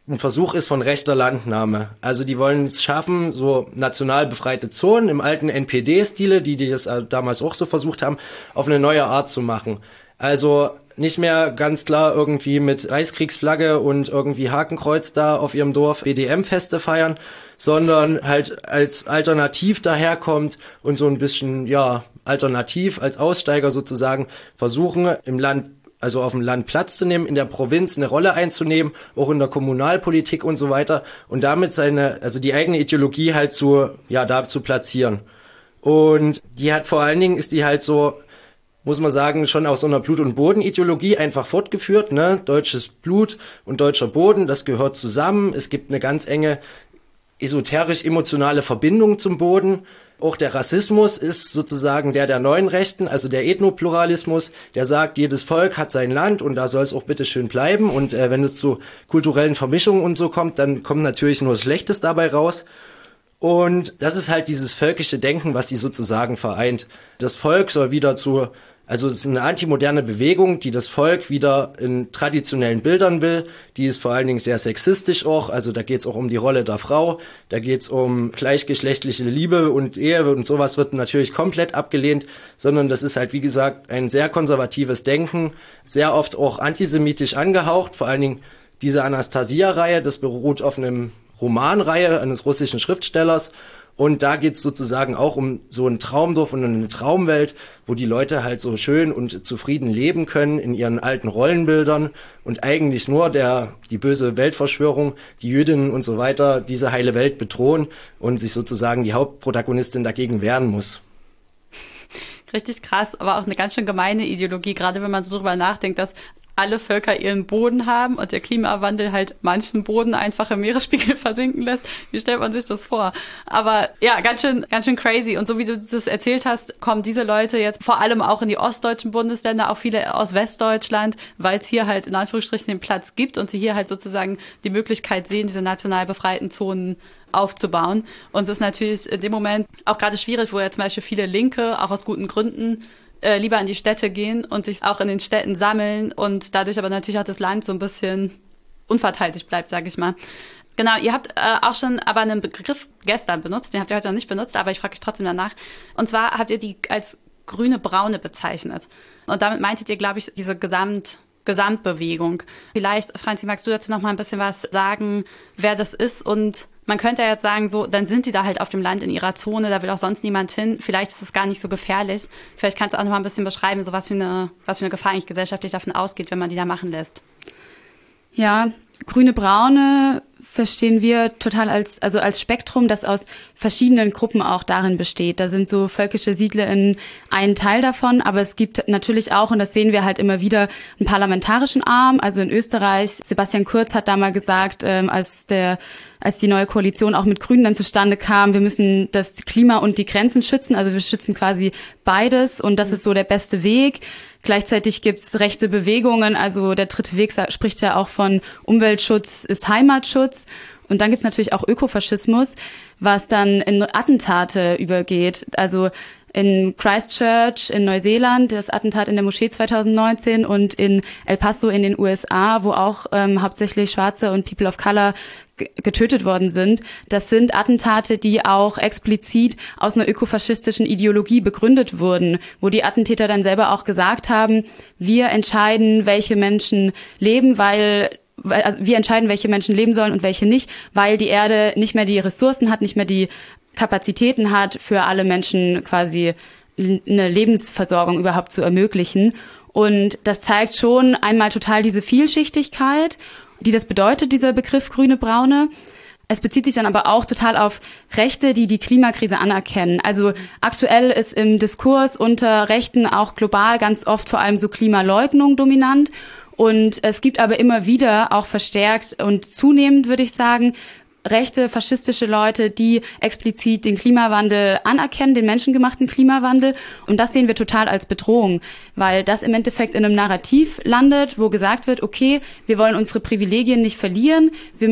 ein Versuch ist von rechter Landnahme. Also die wollen es schaffen, so national befreite Zonen im alten NPD-Stile, die das damals auch so versucht haben, auf eine neue Art zu machen. Also nicht mehr ganz klar irgendwie mit Reichskriegsflagge und irgendwie Hakenkreuz da auf ihrem Dorf BDM-Feste feiern, sondern halt als Alternativ daherkommt und so ein bisschen, ja, alternativ als Aussteiger sozusagen versuchen, im Land, also auf dem Land Platz zu nehmen, in der Provinz eine Rolle einzunehmen, auch in der Kommunalpolitik und so weiter und damit die eigene Ideologie halt da zu platzieren. Und die hat vor allen Dingen, ist die halt so, muss man sagen, schon aus so einer Blut- und Bodenideologie einfach fortgeführt, ne? Deutsches Blut und deutscher Boden, das gehört zusammen. Es gibt eine ganz enge esoterisch-emotionale Verbindung zum Boden. Auch der Rassismus ist sozusagen der neuen Rechten, also der Ethnopluralismus, der sagt, jedes Volk hat sein Land und da soll es auch bitte schön bleiben. Und wenn es zu kulturellen Vermischungen und so kommt, dann kommt natürlich nur das Schlechtes dabei raus. Und das ist halt dieses völkische Denken, was die sozusagen vereint. Das Volk soll wieder es ist eine antimoderne Bewegung, die das Volk wieder in traditionellen Bildern will. Die ist vor allen Dingen sehr sexistisch auch. Also da geht es auch um die Rolle der Frau. Da geht es um gleichgeschlechtliche Liebe und Ehe und sowas wird natürlich komplett abgelehnt. Sondern das ist halt, wie gesagt, ein sehr konservatives Denken. Sehr oft auch antisemitisch angehaucht. Vor allen Dingen diese Anastasia-Reihe, das beruht auf einem Romanreihe eines russischen Schriftstellers. Und da geht's sozusagen auch um so ein Traumdorf und eine Traumwelt, wo die Leute halt so schön und zufrieden leben können in ihren alten Rollenbildern und eigentlich nur die böse Weltverschwörung, die Jüdinnen und so weiter, diese heile Welt bedrohen und sich sozusagen die Hauptprotagonistin dagegen wehren muss. Richtig krass, aber auch eine ganz schön gemeine Ideologie, gerade wenn man so drüber nachdenkt, dass alle Völker ihren Boden haben und der Klimawandel halt manchen Boden einfach im Meeresspiegel versinken lässt. Wie stellt man sich das vor? Aber ja, ganz schön crazy. Und so wie du das erzählt hast, kommen diese Leute jetzt vor allem auch in die ostdeutschen Bundesländer, auch viele aus Westdeutschland, weil es hier halt in Anführungsstrichen den Platz gibt und sie hier halt sozusagen die Möglichkeit sehen, diese national befreiten Zonen aufzubauen. Und es ist natürlich in dem Moment auch gerade schwierig, wo ja zum Beispiel viele Linke, auch aus guten Gründen, lieber in die Städte gehen und sich auch in den Städten sammeln und dadurch aber natürlich auch das Land so ein bisschen unverteidigt bleibt, sage ich mal. Genau, ihr habt auch schon aber einen Begriff gestern benutzt, den habt ihr heute noch nicht benutzt, aber ich frage euch trotzdem danach. Und zwar habt ihr die als grüne-braune bezeichnet. Und damit meintet ihr, glaube ich, diese Gesamtbewegung. Vielleicht, Franzi, magst du dazu noch mal ein bisschen was sagen, wer das ist? Und man könnte ja jetzt sagen, so, dann sind die da halt auf dem Land in ihrer Zone, da will auch sonst niemand hin. Vielleicht ist es gar nicht so gefährlich. Vielleicht kannst du auch noch mal ein bisschen beschreiben, so was für eine Gefahr eigentlich gesellschaftlich davon ausgeht, wenn man die da machen lässt. Ja, grüne-braune verstehen wir total als Spektrum, das aus verschiedenen Gruppen auch darin besteht. Da sind so völkische SiedlerInnen ein Teil davon, aber es gibt natürlich auch, und das sehen wir halt immer wieder, einen parlamentarischen Arm. Also in Österreich, Sebastian Kurz hat da mal gesagt, als die neue Koalition auch mit Grünen dann zustande kam, wir müssen das Klima und die Grenzen schützen, also wir schützen quasi beides und das ist so der beste Weg. Gleichzeitig gibt's rechte Bewegungen, also der dritte Weg spricht ja auch von Umweltschutz ist Heimatschutz. Und dann gibt's natürlich auch Ökofaschismus, was dann in Attentate übergeht. Also in Christchurch in Neuseeland, das Attentat in der Moschee 2019 und in El Paso in den USA, wo auch hauptsächlich Schwarze und People of Color getötet worden sind. Das sind Attentate, die auch explizit aus einer ökofaschistischen Ideologie begründet wurden, wo die Attentäter dann selber auch gesagt haben, wir entscheiden, welche Menschen leben, wir entscheiden, welche Menschen leben sollen und welche nicht, weil die Erde nicht mehr die Ressourcen hat, nicht mehr die Kapazitäten hat, für alle Menschen quasi eine Lebensversorgung überhaupt zu ermöglichen. Und das zeigt schon einmal total diese Vielschichtigkeit, die das bedeutet, dieser Begriff grüne-braune. Es bezieht sich dann aber auch total auf Rechte, die die Klimakrise anerkennen. Also aktuell ist im Diskurs unter Rechten auch global ganz oft vor allem so Klimaleugnung dominant. Und es gibt aber immer wieder auch verstärkt und zunehmend, würde ich sagen, rechte, faschistische Leute, die explizit den Klimawandel anerkennen, den menschengemachten Klimawandel. Und das sehen wir total als Bedrohung, weil das im Endeffekt in einem Narrativ landet, wo gesagt wird, okay, wir wollen unsere Privilegien nicht verlieren, wir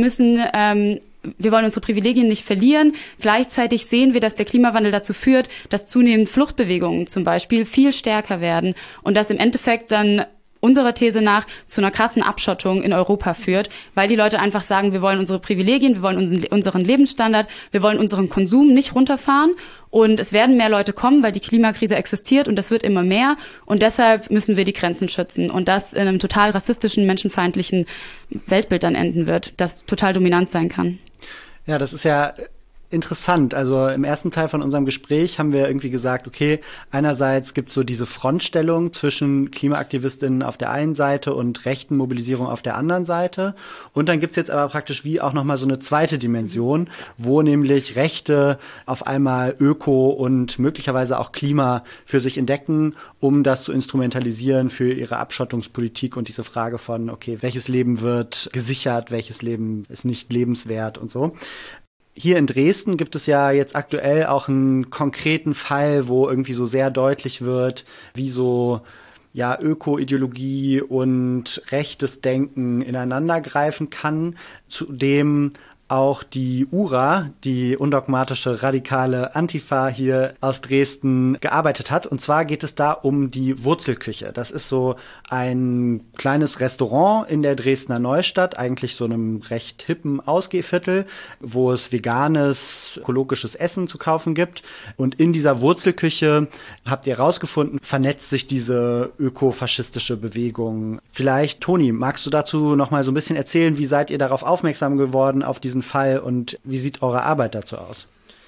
wollen unsere Privilegien nicht verlieren. Gleichzeitig sehen wir, dass der Klimawandel dazu führt, dass zunehmend Fluchtbewegungen zum Beispiel viel stärker werden und dass im Endeffekt dann unserer These nach zu einer krassen Abschottung in Europa führt, weil die Leute einfach sagen, wir wollen unsere Privilegien, wir wollen unseren Lebensstandard, wir wollen unseren Konsum nicht runterfahren. Und es werden mehr Leute kommen, weil die Klimakrise existiert und das wird immer mehr. Und deshalb müssen wir die Grenzen schützen. Und das in einem total rassistischen, menschenfeindlichen Weltbild dann enden wird, das total dominant sein kann. Ja, das ist ja interessant. Also im ersten Teil von unserem Gespräch haben wir irgendwie gesagt, okay, einerseits gibt es so diese Frontstellung zwischen KlimaaktivistInnen auf der einen Seite und rechten Mobilisierung auf der anderen Seite. Und dann gibt es jetzt aber praktisch wie auch nochmal so eine zweite Dimension, wo nämlich Rechte auf einmal Öko und möglicherweise auch Klima für sich entdecken, um das zu instrumentalisieren für ihre Abschottungspolitik und diese Frage von, okay, welches Leben wird gesichert, welches Leben ist nicht lebenswert und so. Hier in Dresden gibt es ja jetzt aktuell auch einen konkreten Fall, wo irgendwie so sehr deutlich wird, wie so Öko-Ideologie und rechtes Denken ineinander greifen kann, zudem auch die URA, die undogmatische radikale Antifa hier aus Dresden, gearbeitet hat. Und zwar geht es da um die Wurzelküche. Das ist so ein kleines Restaurant in der Dresdner Neustadt, eigentlich so einem recht hippen Ausgehviertel, wo es veganes, ökologisches Essen zu kaufen gibt. Und in dieser Wurzelküche, habt ihr rausgefunden, vernetzt sich diese ökofaschistische Bewegung. Vielleicht, Toni, magst du dazu noch mal so ein bisschen erzählen, wie seid ihr darauf aufmerksam geworden, auf diesen Fall, und wie sieht eure Arbeit dazu aus?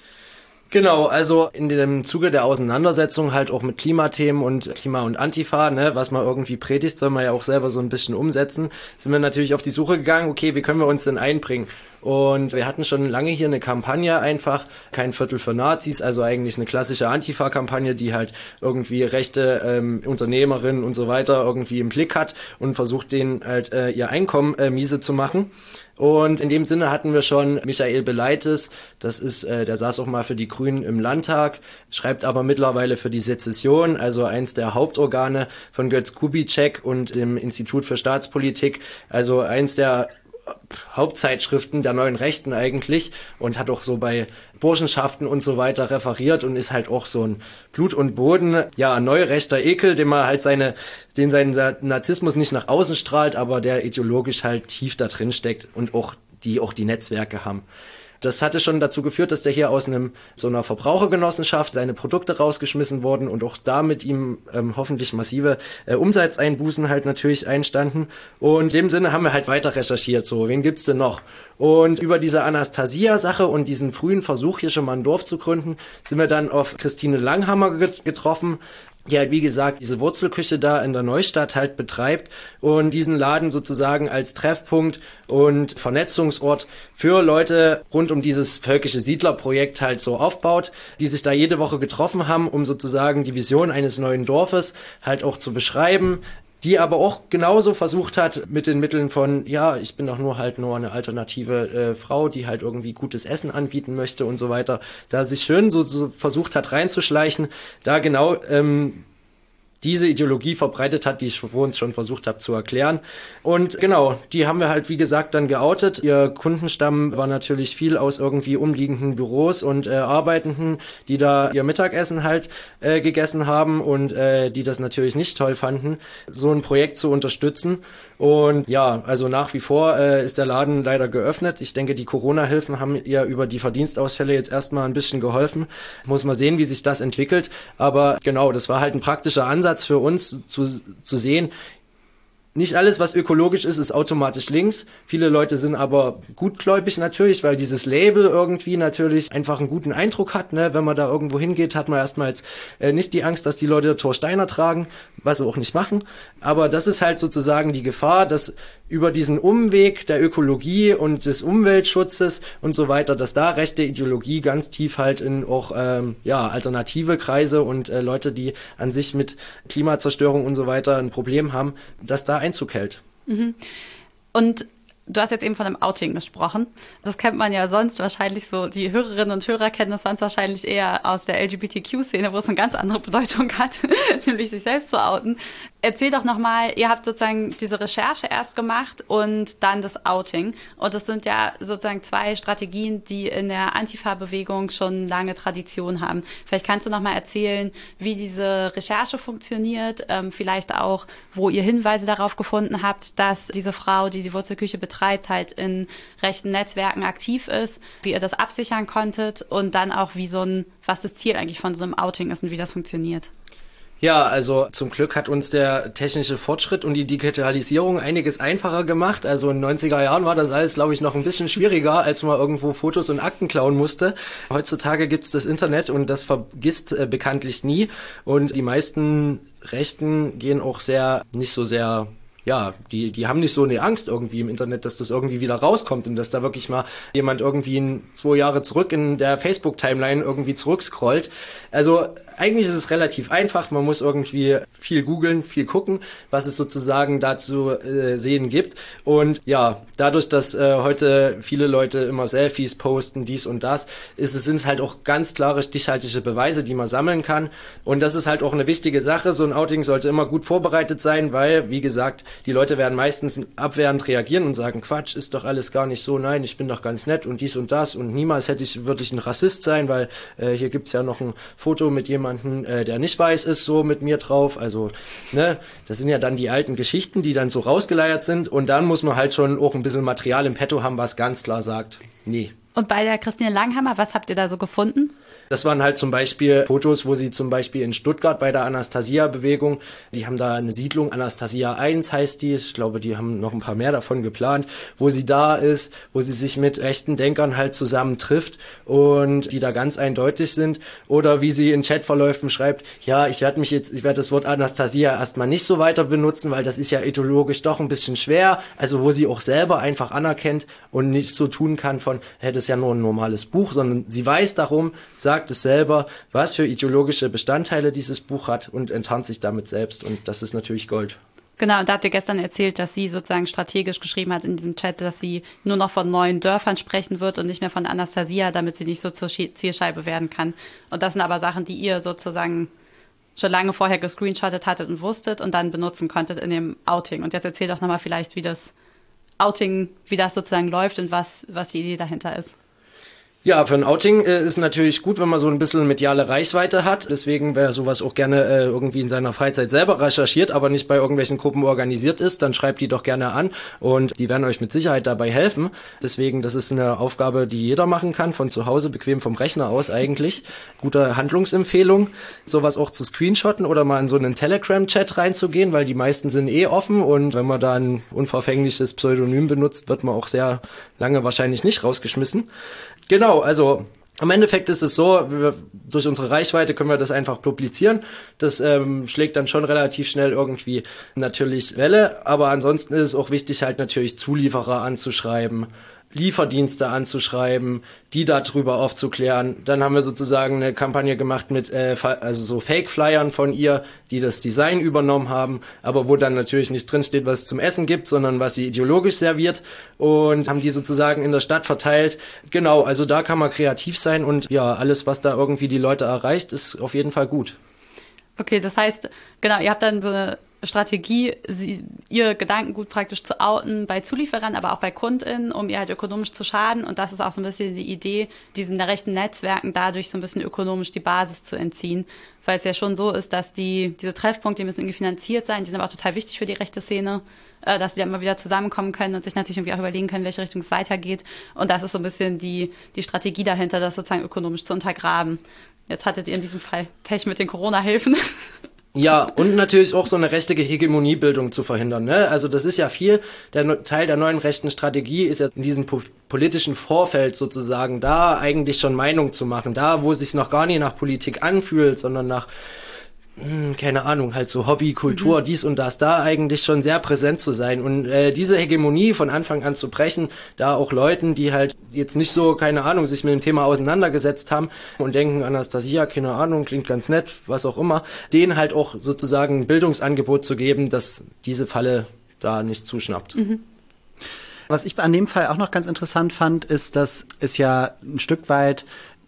Genau, also in dem Zuge der Auseinandersetzung halt auch mit Klimathemen und Klima und Antifa, ne, was man irgendwie predigt, soll man ja auch selber so ein bisschen umsetzen, sind wir natürlich auf die Suche gegangen, okay, wie können wir uns denn einbringen? Und wir hatten schon lange hier eine Kampagne einfach, kein Viertel für Nazis, also eigentlich eine klassische Antifa-Kampagne, die halt irgendwie rechte Unternehmerinnen und so weiter irgendwie im Blick hat und versucht, denen halt ihr Einkommen miese zu machen. Und in dem Sinne hatten wir schon Michael Beleites, das ist, der saß auch mal für die Grünen im Landtag, schreibt aber mittlerweile für die Sezession, also eins der Hauptorgane von Götz Kubitschek und dem Institut für Staatspolitik, also eins der Hauptzeitschriften der Neuen Rechten eigentlich, und hat auch so bei Burschenschaften und so weiter referiert und ist halt auch so ein Blut und Boden, neurechter Ekel, den sein Narzissmus nicht nach außen strahlt, aber der ideologisch halt tief da drin steckt und auch die Netzwerke haben. Das hatte schon dazu geführt, dass der hier aus so einer Verbrauchergenossenschaft seine Produkte rausgeschmissen wurden und auch da mit ihm hoffentlich massive Umsatzeinbußen halt natürlich einstanden. Und in dem Sinne haben wir halt weiter recherchiert, so, wen gibt's denn noch? Und über diese Anastasia-Sache und diesen frühen Versuch, hier schon mal ein Dorf zu gründen, sind wir dann auf Christine Langhammer getroffen, die halt, wie gesagt, diese Wurzelküche da in der Neustadt halt betreibt und diesen Laden sozusagen als Treffpunkt und Vernetzungsort für Leute rund um dieses völkische Siedlerprojekt halt so aufbaut, die sich da jede Woche getroffen haben, um sozusagen die Vision eines neuen Dorfes halt auch zu beschreiben, die aber auch genauso versucht hat, mit den Mitteln von, ich bin doch nur eine alternative Frau, die halt irgendwie gutes Essen anbieten möchte und so weiter, da sich schön so versucht hat reinzuschleichen, da genau diese Ideologie verbreitet hat, die ich vor uns schon versucht habe zu erklären. Und genau, die haben wir halt, wie gesagt, dann geoutet. Ihr Kundenstamm war natürlich viel aus irgendwie umliegenden Büros und Arbeitenden, die da ihr Mittagessen halt gegessen haben und die das natürlich nicht toll fanden, so ein Projekt zu unterstützen. Und also nach wie vor ist der Laden leider geöffnet. Ich denke, die Corona-Hilfen haben ihr über die Verdienstausfälle jetzt erstmal ein bisschen geholfen. Muss man sehen, wie sich das entwickelt. Aber genau, das war halt ein praktischer Ansatz für uns zu sehen, nicht alles, was ökologisch ist automatisch links. Viele Leute sind aber gutgläubig natürlich, weil dieses Label irgendwie natürlich einfach einen guten Eindruck hat. Ne? Wenn man da irgendwo hingeht, hat man erstmal jetzt nicht die Angst, dass die Leute Thor Steiner tragen, was sie auch nicht machen. Aber das ist halt sozusagen die Gefahr, dass über diesen Umweg der Ökologie und des Umweltschutzes und so weiter, dass da rechte Ideologie ganz tief halt in auch alternative Kreise und Leute, die an sich mit Klimazerstörung und so weiter ein Problem haben, dass da Einzug hält. Mhm. Und du hast jetzt eben von einem Outing gesprochen. Das kennt man ja sonst wahrscheinlich so, die Hörerinnen und Hörer kennen das sonst wahrscheinlich eher aus der LGBTQ-Szene, wo es eine ganz andere Bedeutung hat, nämlich sich selbst zu outen. Erzähl doch nochmal, ihr habt sozusagen diese Recherche erst gemacht und dann das Outing. Und das sind ja sozusagen 2 Strategien, die in der Antifa-Bewegung schon lange Tradition haben. Vielleicht kannst du nochmal erzählen, wie diese Recherche funktioniert, vielleicht auch, wo ihr Hinweise darauf gefunden habt, dass diese Frau, die die Wurzelküche betreibt, halt in rechten Netzwerken aktiv ist, wie ihr das absichern konntet und dann auch was das Ziel eigentlich von so einem Outing ist und wie das funktioniert. Ja, also zum Glück hat uns der technische Fortschritt und die Digitalisierung einiges einfacher gemacht. Also in den 90er Jahren war das alles, glaube ich, noch ein bisschen schwieriger, als man irgendwo Fotos und Akten klauen musste. Heutzutage gibt's das Internet und das vergisst bekanntlich nie. Und die meisten Rechten gehen auch nicht so sehr, die haben nicht so eine Angst irgendwie im Internet, dass das irgendwie wieder rauskommt und dass da wirklich mal jemand irgendwie 2 Jahre zurück in der Facebook-Timeline irgendwie zurückscrollt. Also eigentlich ist es relativ einfach. Man muss irgendwie viel googeln, viel gucken, was es sozusagen da zu sehen gibt. Und ja, dadurch, dass heute viele Leute immer Selfies posten, dies und das, sind es halt auch ganz klare stichhaltige Beweise, die man sammeln kann. Und das ist halt auch eine wichtige Sache. So ein Outing sollte immer gut vorbereitet sein, weil, wie gesagt, die Leute werden meistens abwehrend reagieren und sagen, Quatsch, ist doch alles gar nicht so, nein, ich bin doch ganz nett und dies und das und niemals würde ich ein Rassist sein, weil hier gibt's ja noch ein Foto mit jemandem, der nicht weiß ist, so mit mir drauf. Also, ne, das sind ja dann die alten Geschichten, die dann so rausgeleiert sind. Und dann muss man halt schon auch ein bisschen Material im Petto haben, was ganz klar sagt, nee. Und bei der Christine Langhammer, was habt ihr da so gefunden? Das waren halt zum Beispiel Fotos, wo sie zum Beispiel in Stuttgart bei der Anastasia-Bewegung, die haben da eine Siedlung, Anastasia 1 heißt die, ich glaube, die haben noch ein paar mehr davon geplant, wo sie da ist, wo sie sich mit rechten Denkern halt zusammen trifft und die da ganz eindeutig sind. Oder wie sie in Chatverläufen schreibt, ja, ich werde das Wort Anastasia erstmal nicht so weiter benutzen, weil das ist ja ideologisch doch ein bisschen schwer. Also wo sie auch selber einfach anerkennt und nicht so tun kann von, das ist ja nur ein normales Buch, sondern sie weiß darum, sagt es selber, was für ideologische Bestandteile dieses Buch hat und enttarnt sich damit selbst. Und das ist natürlich Gold. Genau, und da habt ihr gestern erzählt, dass sie sozusagen strategisch geschrieben hat in diesem Chat, dass sie nur noch von neuen Dörfern sprechen wird und nicht mehr von Anastasia, damit sie nicht so zur Zielscheibe werden kann. Und das sind aber Sachen, die ihr sozusagen schon lange vorher gescreenshottet hattet und wusstet und dann benutzen konntet in dem Outing. Und jetzt erzähl doch nochmal vielleicht, wie das Outing, wie das sozusagen läuft und was die Idee dahinter ist. Ja, für ein Outing ist natürlich gut, wenn man so ein bisschen mediale Reichweite hat. Deswegen, wer sowas auch gerne irgendwie in seiner Freizeit selber recherchiert, aber nicht bei irgendwelchen Gruppen organisiert ist, dann schreibt die doch gerne an und die werden euch mit Sicherheit dabei helfen. Deswegen, das ist eine Aufgabe, die jeder machen kann, von zu Hause, bequem vom Rechner aus eigentlich. Gute Handlungsempfehlung, sowas auch zu screenshotten oder mal in so einen Telegram-Chat reinzugehen, weil die meisten sind offen und wenn man da ein unverfängliches Pseudonym benutzt, wird man auch sehr lange wahrscheinlich nicht rausgeschmissen. Genau, also im Endeffekt ist es so, durch unsere Reichweite können wir das einfach publizieren. Das schlägt dann schon relativ schnell irgendwie natürlich Welle, aber ansonsten ist es auch wichtig, halt natürlich Zulieferer anzuschreiben, Lieferdienste anzuschreiben, die darüber aufzuklären. Dann haben wir sozusagen eine Kampagne gemacht mit so Fake-Flyern von ihr, die das Design übernommen haben, aber wo dann natürlich nicht drinsteht, was es zum Essen gibt, sondern was sie ideologisch serviert und haben die sozusagen in der Stadt verteilt. Genau, also da kann man kreativ sein und ja, alles, was da irgendwie die Leute erreicht, ist auf jeden Fall gut. Okay, das heißt, genau, ihr habt dann so eine Strategie, ihr Gedankengut praktisch zu outen bei Zulieferern, aber auch bei KundInnen, um ihr halt ökonomisch zu schaden. Und das ist auch so ein bisschen die Idee, diesen rechten Netzwerken dadurch so ein bisschen ökonomisch die Basis zu entziehen. Weil es ja schon so ist, dass diese Treffpunkte, die müssen irgendwie finanziert sein, die sind aber auch total wichtig für die rechte Szene, dass sie dann immer wieder zusammenkommen können und sich natürlich irgendwie auch überlegen können, welche Richtung es weitergeht. Und das ist so ein bisschen die Strategie dahinter, das sozusagen ökonomisch zu untergraben. Jetzt hattet ihr in diesem Fall Pech mit den Corona-Hilfen. Ja, und natürlich auch so eine rechte Hegemoniebildung zu verhindern, ne? Also das ist ja viel, der Teil der neuen rechten Strategie ist ja in diesem politischen Vorfeld sozusagen da eigentlich schon Meinung zu machen, da wo es sich noch gar nicht nach Politik anfühlt, sondern nach keine Ahnung, halt so Hobby, Kultur, dies und das, da eigentlich schon sehr präsent zu sein und diese Hegemonie von Anfang an zu brechen, da auch Leuten, die halt jetzt nicht so, keine Ahnung, sich mit dem Thema auseinandergesetzt haben und denken, Anastasia, keine Ahnung, klingt ganz nett, was auch immer, denen halt auch sozusagen ein Bildungsangebot zu geben, dass diese Falle da nicht zuschnappt. Was ich an dem Fall auch noch ganz interessant fand, ist, dass es ja ein Stück weit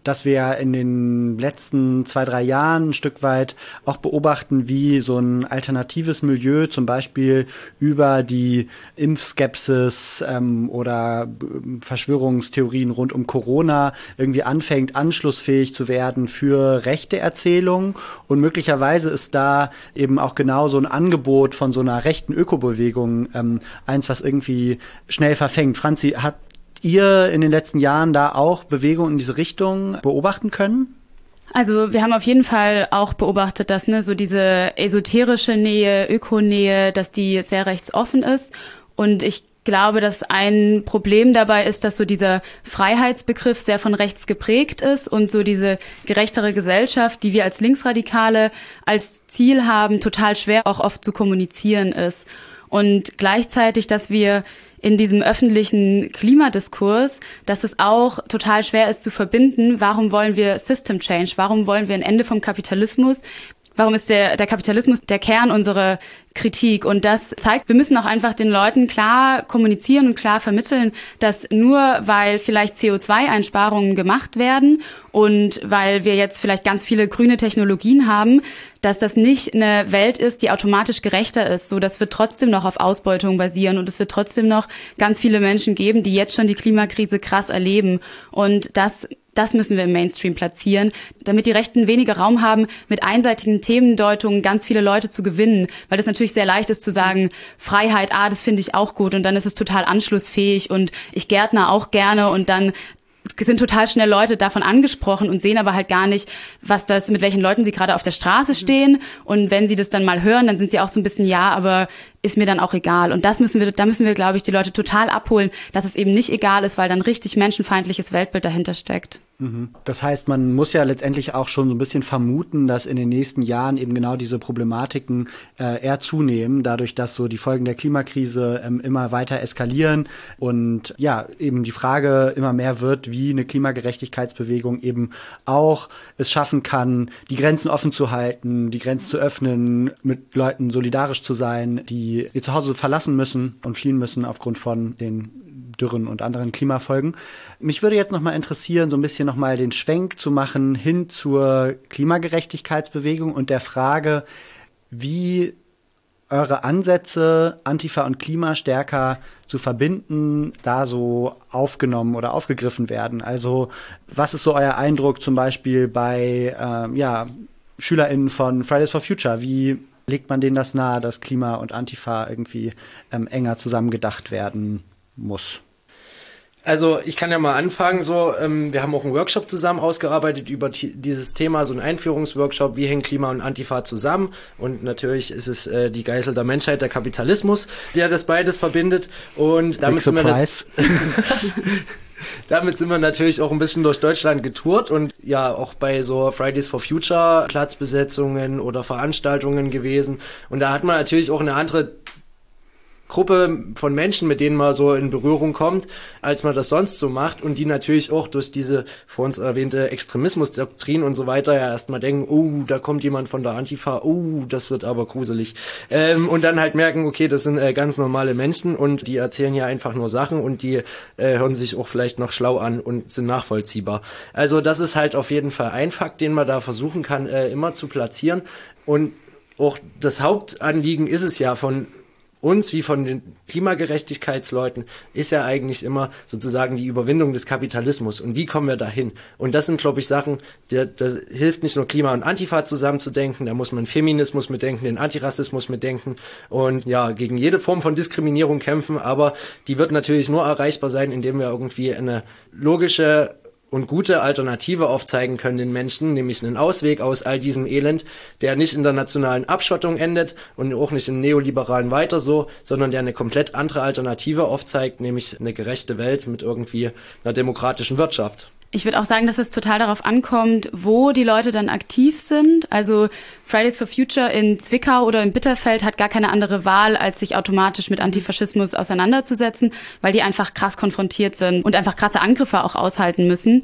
dass wir in den letzten 2-3 Jahren ein Stück weit auch beobachten, wie so ein alternatives Milieu zum Beispiel über die Impfskepsis oder Verschwörungstheorien rund um Corona irgendwie anfängt, anschlussfähig zu werden für rechte Erzählungen. Und möglicherweise ist da eben auch genau so ein Angebot von so einer rechten Ökobewegung eins, was irgendwie schnell verfängt. Franzi, habt ihr in den letzten Jahren da auch Bewegungen in diese Richtung beobachten können? Also wir haben auf jeden Fall auch beobachtet, dass so diese esoterische Nähe, Ökonähe, dass die sehr rechtsoffen ist. Und ich glaube, dass ein Problem dabei ist, dass so dieser Freiheitsbegriff sehr von rechts geprägt ist und so diese gerechtere Gesellschaft, die wir als Linksradikale als Ziel haben, total schwer auch oft zu kommunizieren ist. Und gleichzeitig, dass wir in diesem öffentlichen Klimadiskurs, dass es auch total schwer ist zu verbinden, warum wollen wir System Change, warum wollen wir ein Ende vom Kapitalismus, warum ist der Kapitalismus der Kern unserer Kritik. Und das zeigt, wir müssen auch einfach den Leuten klar kommunizieren und klar vermitteln, dass nur weil vielleicht CO2-Einsparungen gemacht werden und weil wir jetzt vielleicht ganz viele grüne Technologien haben, dass das nicht eine Welt ist, die automatisch gerechter ist. So, das wird trotzdem noch auf Ausbeutung basieren und es wird trotzdem noch ganz viele Menschen geben, die jetzt schon die Klimakrise krass erleben. Und das müssen wir im Mainstream platzieren, damit die Rechten weniger Raum haben, mit einseitigen Themendeutungen ganz viele Leute zu gewinnen. Weil das natürlich sehr leicht ist zu sagen, Freiheit, das finde ich auch gut und dann ist es total anschlussfähig und ich gärtner auch gerne und dann sind total schnell Leute davon angesprochen und sehen aber halt gar nicht, mit welchen Leuten sie gerade auf der Straße stehen. Und wenn sie das dann mal hören, dann sind sie auch so ein bisschen, aber ist mir dann auch egal. Und da müssen wir, glaube ich, die Leute total abholen, dass es eben nicht egal ist, weil dann richtig menschenfeindliches Weltbild dahinter steckt. Das heißt, man muss ja letztendlich auch schon so ein bisschen vermuten, dass in den nächsten Jahren eben genau diese Problematiken eher zunehmen, dadurch, dass so die Folgen der Klimakrise immer weiter eskalieren und eben die Frage immer mehr wird, wie eine Klimagerechtigkeitsbewegung eben auch es schaffen kann, die Grenzen offen zu halten, die Grenzen zu öffnen, mit Leuten solidarisch zu sein, die ihr Zuhause verlassen müssen und fliehen müssen aufgrund von den Dürren und anderen Klimafolgen. Mich würde jetzt nochmal interessieren, so ein bisschen nochmal den Schwenk zu machen hin zur Klimagerechtigkeitsbewegung und der Frage, wie eure Ansätze, Antifa und Klima stärker zu verbinden, da so aufgenommen oder aufgegriffen werden. Also was ist so euer Eindruck zum Beispiel bei SchülerInnen von Fridays for Future? Wie legt man denen das nahe, dass Klima und Antifa irgendwie enger zusammengedacht werden muss? Also ich kann ja mal anfangen, wir haben auch einen Workshop zusammen ausgearbeitet über dieses Thema, so ein Einführungsworkshop, wie hängen Klima und Antifa zusammen, und natürlich ist es die Geißel der Menschheit, der Kapitalismus, der das beides verbindet, und damit sind wir natürlich auch ein bisschen durch Deutschland getourt und auch bei so Fridays for Future Platzbesetzungen oder Veranstaltungen gewesen, und da hat man natürlich auch eine andere Gruppe von Menschen, mit denen man so in Berührung kommt, als man das sonst so macht, und die natürlich auch durch diese vor uns erwähnte Extremismusdoktrin und so weiter erstmal denken, da kommt jemand von der Antifa, das wird aber gruselig. Und dann halt merken, okay, das sind ganz normale Menschen und die erzählen hier einfach nur Sachen und die hören sich auch vielleicht noch schlau an und sind nachvollziehbar. Also das ist halt auf jeden Fall ein Fakt, den man da versuchen kann, immer zu platzieren, und auch das Hauptanliegen ist es ja von uns wie von den Klimagerechtigkeitsleuten ist ja eigentlich immer sozusagen die Überwindung des Kapitalismus. Und wie kommen wir dahin? Und das sind, glaube ich, Sachen, das hilft nicht nur Klima und Antifa zusammenzudenken, da muss man Feminismus mitdenken, den Antirassismus mitdenken und gegen jede Form von Diskriminierung kämpfen, aber die wird natürlich nur erreichbar sein, indem wir irgendwie eine logische und gute Alternative aufzeigen können den Menschen, nämlich einen Ausweg aus all diesem Elend, der nicht in der nationalen Abschottung endet und auch nicht im neoliberalen weiter so, sondern der eine komplett andere Alternative aufzeigt, nämlich eine gerechte Welt mit irgendwie einer demokratischen Wirtschaft. Ich würde auch sagen, dass es total darauf ankommt, wo die Leute dann aktiv sind. Also Fridays for Future in Zwickau oder in Bitterfeld hat gar keine andere Wahl, als sich automatisch mit Antifaschismus auseinanderzusetzen, weil die einfach krass konfrontiert sind und einfach krasse Angriffe auch aushalten müssen.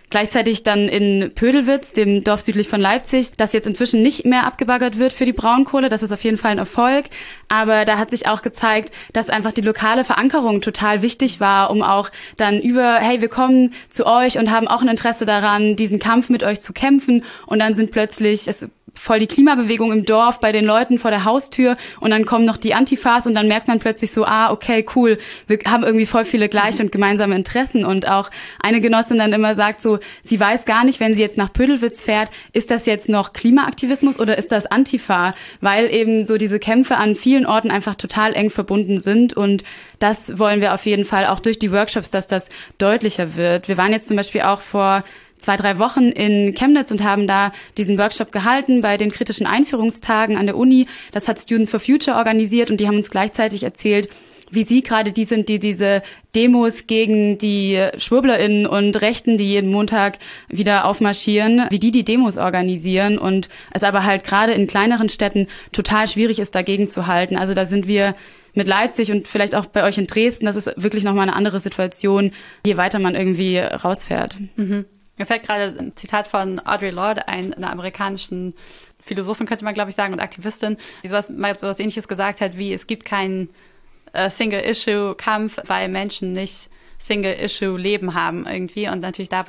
Gleichzeitig dann in Pödelwitz, dem Dorf südlich von Leipzig, das jetzt inzwischen nicht mehr abgebaggert wird für die Braunkohle. Das ist auf jeden Fall ein Erfolg. Aber da hat sich auch gezeigt, dass einfach die lokale Verankerung total wichtig war, um auch dann hey, wir kommen zu euch und haben auch ein Interesse daran, diesen Kampf mit euch zu kämpfen. Und dann sind plötzlich voll die Klimabewegung im Dorf bei den Leuten vor der Haustür und dann kommen noch die Antifas und dann merkt man plötzlich so, okay, cool, wir haben irgendwie voll viele gleiche und gemeinsame Interessen. Und auch eine Genossin dann immer sagt so, sie weiß gar nicht, wenn sie jetzt nach Pödelwitz fährt, ist das jetzt noch Klimaaktivismus oder ist das Antifa? Weil eben so diese Kämpfe an vielen Orten einfach total eng verbunden sind und das wollen wir auf jeden Fall auch durch die Workshops, dass das deutlicher wird. Wir waren jetzt zum Beispiel auch vor 2-3 Wochen in Chemnitz und haben da diesen Workshop gehalten bei den kritischen Einführungstagen an der Uni. Das hat Students for Future organisiert und die haben uns gleichzeitig erzählt, wie sie gerade die sind, die diese Demos gegen die SchwurblerInnen und Rechten, die jeden Montag wieder aufmarschieren, wie die Demos organisieren und es aber halt gerade in kleineren Städten total schwierig ist, dagegen zu halten. Also da sind wir mit Leipzig und vielleicht auch bei euch in Dresden, das ist wirklich nochmal eine andere Situation, je weiter man irgendwie rausfährt. Mhm. Mir fällt gerade ein Zitat von Audre Lorde ein, einer amerikanischen Philosophin, könnte man, glaube ich, sagen, und Aktivistin, die mal sowas Ähnliches gesagt hat, wie es gibt keinen Single-Issue-Kampf, weil Menschen nicht Single-Issue-Leben haben irgendwie. Und natürlich da,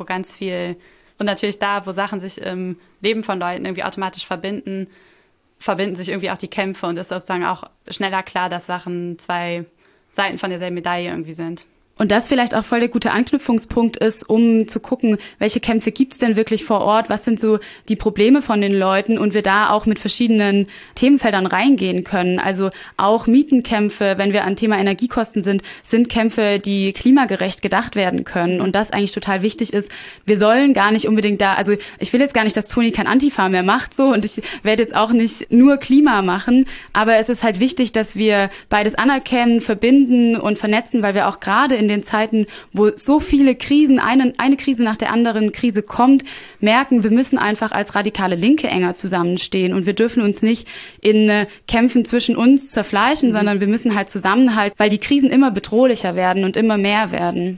wo Sachen sich im Leben von Leuten irgendwie automatisch verbinden sich irgendwie auch die Kämpfe und ist sozusagen auch schneller klar, dass Sachen zwei Seiten von derselben Medaille irgendwie sind. Und das vielleicht auch voll der gute Anknüpfungspunkt ist, um zu gucken, welche Kämpfe gibt's denn wirklich vor Ort, was sind so die Probleme von den Leuten und wir da auch mit verschiedenen Themenfeldern reingehen können. Also auch Mietenkämpfe, wenn wir an Thema Energiekosten sind Kämpfe, die klimagerecht gedacht werden können und das eigentlich total wichtig ist. Wir sollen gar nicht unbedingt also ich will jetzt gar nicht, dass Toni kein Antifa mehr macht so und ich werde jetzt auch nicht nur Klima machen, aber es ist halt wichtig, dass wir beides anerkennen, verbinden und vernetzen, weil wir auch gerade in den Zeiten, wo so viele Krisen, eine Krise nach der anderen Krise kommt, merken, wir müssen einfach als radikale Linke enger zusammenstehen und wir dürfen uns nicht in Kämpfen zwischen uns zerfleischen, sondern wir müssen halt zusammenhalten, weil die Krisen immer bedrohlicher werden und immer mehr werden.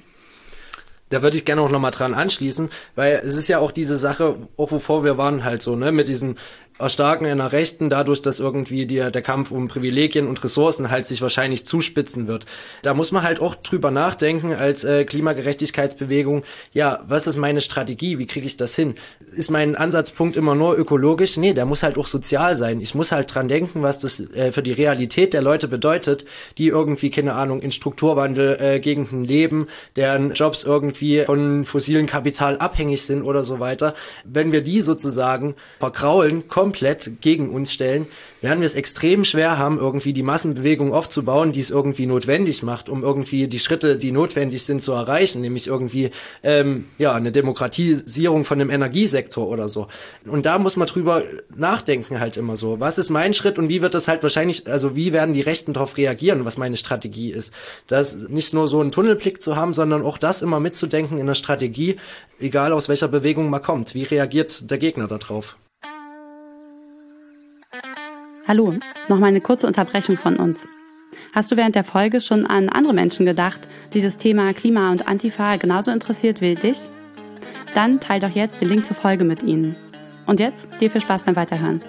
Da würde ich gerne auch nochmal dran anschließen, weil es ist ja auch diese Sache, auch wovor wir waren halt so, ne, mit diesen Erstarken in der Rechten, dadurch, dass irgendwie der Kampf um Privilegien und Ressourcen halt sich wahrscheinlich zuspitzen wird. Da muss man halt auch drüber nachdenken als Klimagerechtigkeitsbewegung, ja, was ist meine Strategie, wie kriege ich das hin? Ist mein Ansatzpunkt immer nur ökologisch? Nee, der muss halt auch sozial sein. Ich muss halt dran denken, was das für die Realität der Leute bedeutet, die irgendwie, keine Ahnung, in Strukturwandel-Gegenden leben, deren Jobs irgendwie von fossilem Kapital abhängig sind oder so weiter. Wenn wir die sozusagen verkraulen, komplett gegen uns stellen, werden wir es extrem schwer haben, irgendwie die Massenbewegung aufzubauen, die es irgendwie notwendig macht, um irgendwie die Schritte, die notwendig sind, zu erreichen, nämlich irgendwie eine Demokratisierung von dem Energiesektor oder so. Und da muss man drüber nachdenken halt immer so. Was ist mein Schritt und wie wird das halt wahrscheinlich, also wie werden die Rechten darauf reagieren, was meine Strategie ist? Das nicht nur so einen Tunnelblick zu haben, sondern auch das immer mitzudenken in der Strategie, egal aus welcher Bewegung man kommt. Wie reagiert der Gegner darauf? Hallo, nochmal eine kurze Unterbrechung von uns. Hast du während der Folge schon an andere Menschen gedacht, die das Thema Klima und Antifa genauso interessiert wie dich? Dann teil doch jetzt den Link zur Folge mit ihnen. Und jetzt dir viel Spaß beim Weiterhören.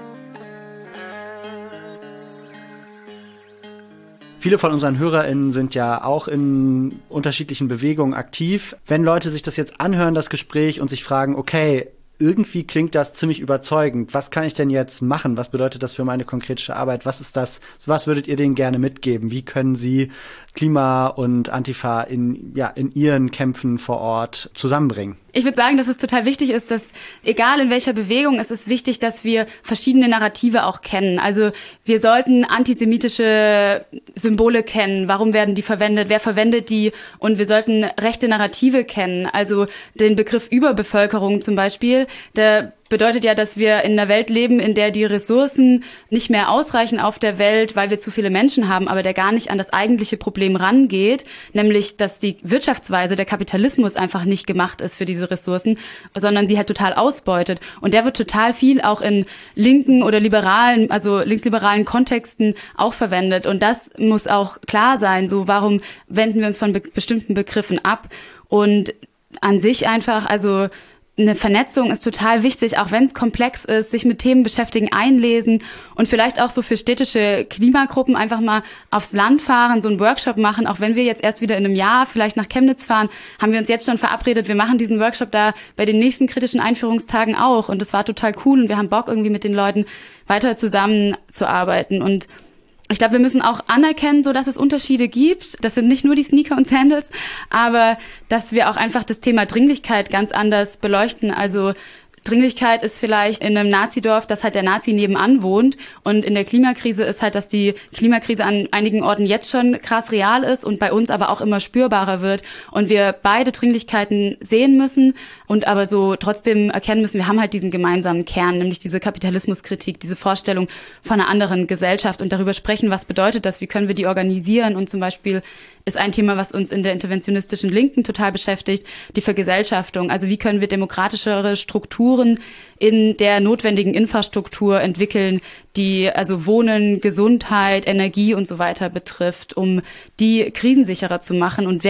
Viele von unseren HörerInnen sind ja auch in unterschiedlichen Bewegungen aktiv. Wenn Leute sich das jetzt anhören, das Gespräch, und sich fragen, okay, irgendwie klingt das ziemlich überzeugend. Was kann ich denn jetzt machen? Was bedeutet das für meine konkrete Arbeit? Was ist das? Was würdet ihr denen gerne mitgeben? Wie können sie Klima und Antifa in ihren Kämpfen vor Ort zusammenbringen? Ich würde sagen, dass es total wichtig ist, dass egal in welcher Bewegung, es ist wichtig, dass wir verschiedene Narrative auch kennen. Also wir sollten antisemitische Symbole kennen. Warum werden die verwendet? Wer verwendet die? Und wir sollten rechte Narrative kennen. Also den Begriff Überbevölkerung zum Beispiel, der bedeutet ja, dass wir in einer Welt leben, in der die Ressourcen nicht mehr ausreichen auf der Welt, weil wir zu viele Menschen haben, aber der gar nicht an das eigentliche Problem rangeht, nämlich, dass die Wirtschaftsweise, der Kapitalismus einfach nicht gemacht ist für diese Ressourcen, sondern sie halt total ausbeutet. Und der wird total viel auch in linken oder liberalen, also linksliberalen Kontexten auch verwendet. Und das muss auch klar sein, so warum wenden wir uns von bestimmten Begriffen ab? Und an sich einfach, also eine Vernetzung ist total wichtig, auch wenn es komplex ist, sich mit Themen beschäftigen, einlesen und vielleicht auch so für städtische Klimagruppen einfach mal aufs Land fahren, so einen Workshop machen. Auch wenn wir jetzt erst wieder in einem Jahr vielleicht nach Chemnitz fahren, haben wir uns jetzt schon verabredet, wir machen diesen Workshop da bei den nächsten kritischen Einführungstagen auch. Und das war total cool und wir haben Bock, irgendwie mit den Leuten weiter zusammenzuarbeiten. Und ich glaube, wir müssen auch anerkennen, so dass es Unterschiede gibt. Das sind nicht nur die Sneaker und Sandals, aber dass wir auch einfach das Thema Dringlichkeit ganz anders beleuchten. Also Dringlichkeit ist vielleicht in einem Nazidorf, dass halt der Nazi nebenan wohnt, und in der Klimakrise ist halt, dass die Klimakrise an einigen Orten jetzt schon krass real ist und bei uns aber auch immer spürbarer wird und wir beide Dringlichkeiten sehen müssen und aber so trotzdem erkennen müssen, wir haben halt diesen gemeinsamen Kern, nämlich diese Kapitalismuskritik, diese Vorstellung von einer anderen Gesellschaft und darüber sprechen, was bedeutet das, wie können wir die organisieren. Und zum Beispiel ist ein Thema, was uns in der interventionistischen Linken total beschäftigt, die Vergesellschaftung. Also wie können wir demokratischere Strukturen in der notwendigen Infrastruktur entwickeln, die also Wohnen, Gesundheit, Energie und so weiter betrifft, um die krisensicherer zu machen und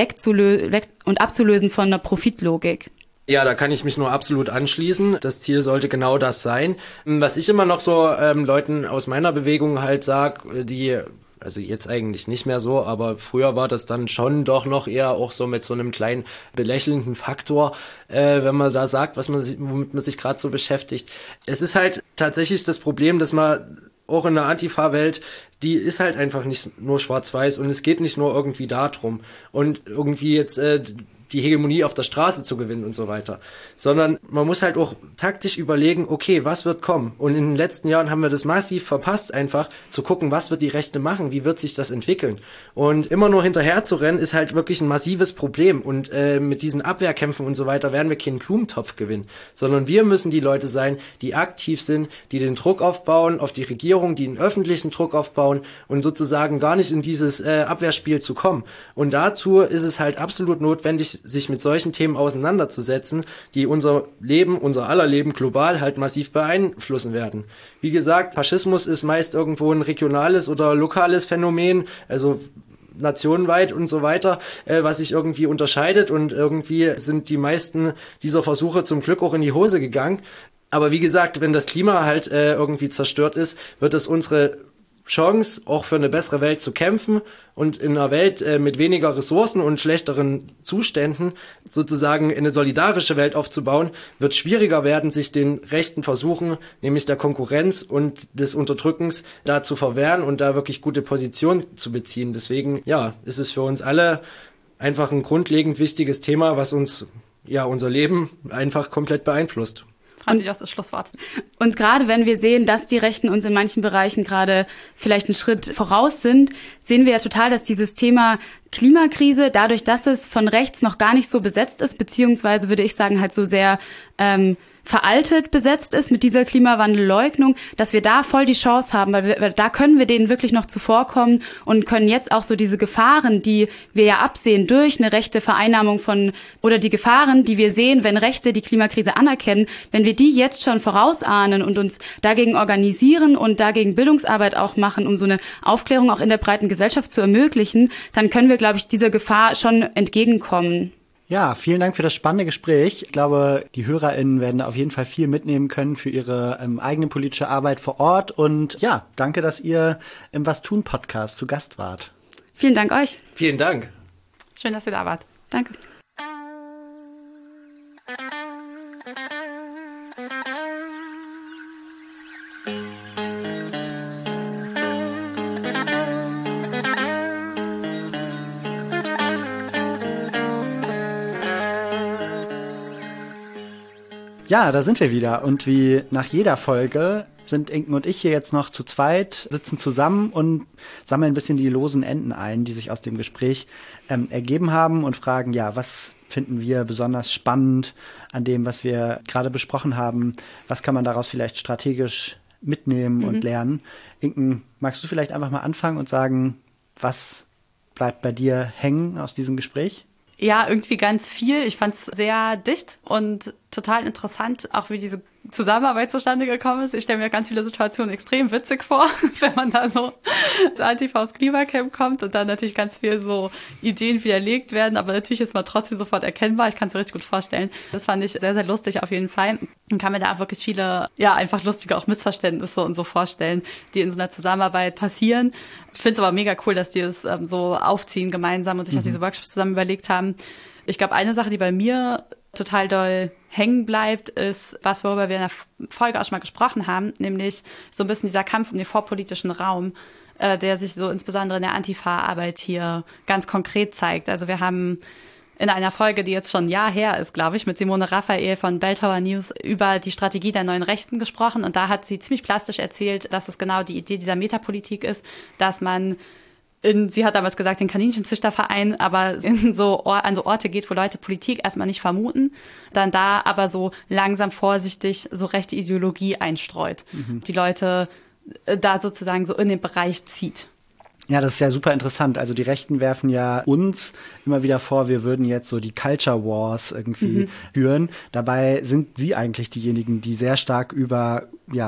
abzulösen von einer Profitlogik. Ja, da kann ich mich nur absolut anschließen. Das Ziel sollte genau das sein. Was ich immer noch so Leuten aus meiner Bewegung halt sag, also jetzt eigentlich nicht mehr so, aber früher war das dann schon doch noch eher auch so mit so einem kleinen belächelnden Faktor, wenn man da sagt, womit man sich gerade so beschäftigt. Es ist halt tatsächlich das Problem, dass man auch in der Antifa-Welt, die ist halt einfach nicht nur schwarz-weiß und es geht nicht nur irgendwie darum und irgendwie jetzt die Hegemonie auf der Straße zu gewinnen und so weiter, sondern man muss halt auch taktisch überlegen, okay, was wird kommen? Und in den letzten Jahren haben wir das massiv verpasst, einfach zu gucken, was wird die Rechte machen, wie wird sich das entwickeln? Und immer nur hinterher zu rennen, ist halt wirklich ein massives Problem. Und mit diesen Abwehrkämpfen und so weiter werden wir keinen Blumentopf gewinnen, sondern wir müssen die Leute sein, die aktiv sind, die den Druck aufbauen auf die Regierung, die einen öffentlichen Druck aufbauen und sozusagen gar nicht in dieses Abwehrspiel zu kommen. Und dazu ist es halt absolut notwendig, sich mit solchen Themen auseinanderzusetzen, die unser Leben, unser aller Leben global halt massiv beeinflussen werden. Wie gesagt, Faschismus ist meist irgendwo ein regionales oder lokales Phänomen, also nationenweit und so weiter, was sich irgendwie unterscheidet, und irgendwie sind die meisten dieser Versuche zum Glück auch in die Hose gegangen. Aber wie gesagt, wenn das Klima halt irgendwie zerstört ist, wird es unsere Chance, auch für eine bessere Welt zu kämpfen und in einer Welt mit weniger Ressourcen und schlechteren Zuständen sozusagen eine solidarische Welt aufzubauen, wird schwieriger werden, sich den rechten Versuchen, nämlich der Konkurrenz und des Unterdrückens, da zu verwehren und da wirklich gute Position zu beziehen. Deswegen, ja, ist es für uns alle einfach ein grundlegend wichtiges Thema, was uns, ja, unser Leben einfach komplett beeinflusst. Also das ist Schlusswort. Und gerade wenn wir sehen, dass die Rechten uns in manchen Bereichen gerade vielleicht einen Schritt voraus sind, sehen wir ja total, dass dieses Thema Klimakrise, dadurch, dass es von rechts noch gar nicht so besetzt ist, beziehungsweise würde ich sagen halt so sehr veraltet besetzt ist mit dieser Klimawandelleugnung, dass wir da voll die Chance haben, weil da können wir denen wirklich noch zuvorkommen und können jetzt auch so diese Gefahren, die wir ja absehen durch eine rechte Vereinnahmung oder die Gefahren, die wir sehen, wenn Rechte die Klimakrise anerkennen, wenn wir die jetzt schon vorausahnen und uns dagegen organisieren und dagegen Bildungsarbeit auch machen, um so eine Aufklärung auch in der breiten Gesellschaft zu ermöglichen, dann können wir, glaube ich, dieser Gefahr schon entgegenkommen. Ja, vielen Dank für das spannende Gespräch. Ich glaube, die HörerInnen werden da auf jeden Fall viel mitnehmen können für ihre eigene politische Arbeit vor Ort. Und ja, danke, dass ihr im Was tun Podcast zu Gast wart. Vielen Dank euch. Vielen Dank. Schön, dass ihr da wart. Danke. Ja, da sind wir wieder. Und wie nach jeder Folge sind Inken und ich hier jetzt noch zu zweit, sitzen zusammen und sammeln ein bisschen die losen Enden ein, die sich aus dem Gespräch ergeben haben, und fragen, ja, was finden wir besonders spannend an dem, was wir gerade besprochen haben? Was kann man daraus vielleicht strategisch mitnehmen und lernen? Inken, magst du vielleicht einfach mal anfangen und sagen, was bleibt bei dir hängen aus diesem Gespräch? Ja, irgendwie ganz viel. Ich fand es sehr dicht und total interessant, auch wie diese Zusammenarbeit zustande gekommen ist. Ich stelle mir ganz viele Situationen extrem witzig vor, wenn man da so als Antifa aufs Klimacamp kommt und dann natürlich ganz viel so Ideen widerlegt werden, aber natürlich ist man trotzdem sofort erkennbar. Ich kann es mir richtig gut vorstellen. Das fand ich sehr, sehr lustig auf jeden Fall und kann mir da auch wirklich viele, einfach lustige auch Missverständnisse und so vorstellen, die in so einer Zusammenarbeit passieren. Ich finde es aber mega cool, dass die es so aufziehen gemeinsam und sich auch diese Workshops zusammen überlegt haben. Ich glaube, eine Sache, die bei mir total doll hängen bleibt, ist was, worüber wir in der Folge auch schon mal gesprochen haben, nämlich so ein bisschen dieser Kampf um den vorpolitischen Raum, der sich so insbesondere in der Antifa-Arbeit hier ganz konkret zeigt. Also wir haben in einer Folge, die jetzt schon ein Jahr her ist, glaube ich, mit Simone Raphael von Bell Tower News über die Strategie der neuen Rechten gesprochen. Und da hat sie ziemlich plastisch erzählt, dass es genau die Idee dieser Metapolitik ist, dass man sie hat damals gesagt, den Kaninchenzüchterverein, aber an so Orte geht, wo Leute Politik erstmal nicht vermuten, dann da aber so langsam vorsichtig so rechte Ideologie einstreut, die Leute da sozusagen so in den Bereich zieht. Ja, das ist ja super interessant. Also die Rechten werfen ja uns immer wieder vor, wir würden jetzt so die Culture Wars irgendwie führen. Dabei sind sie eigentlich diejenigen, die sehr stark über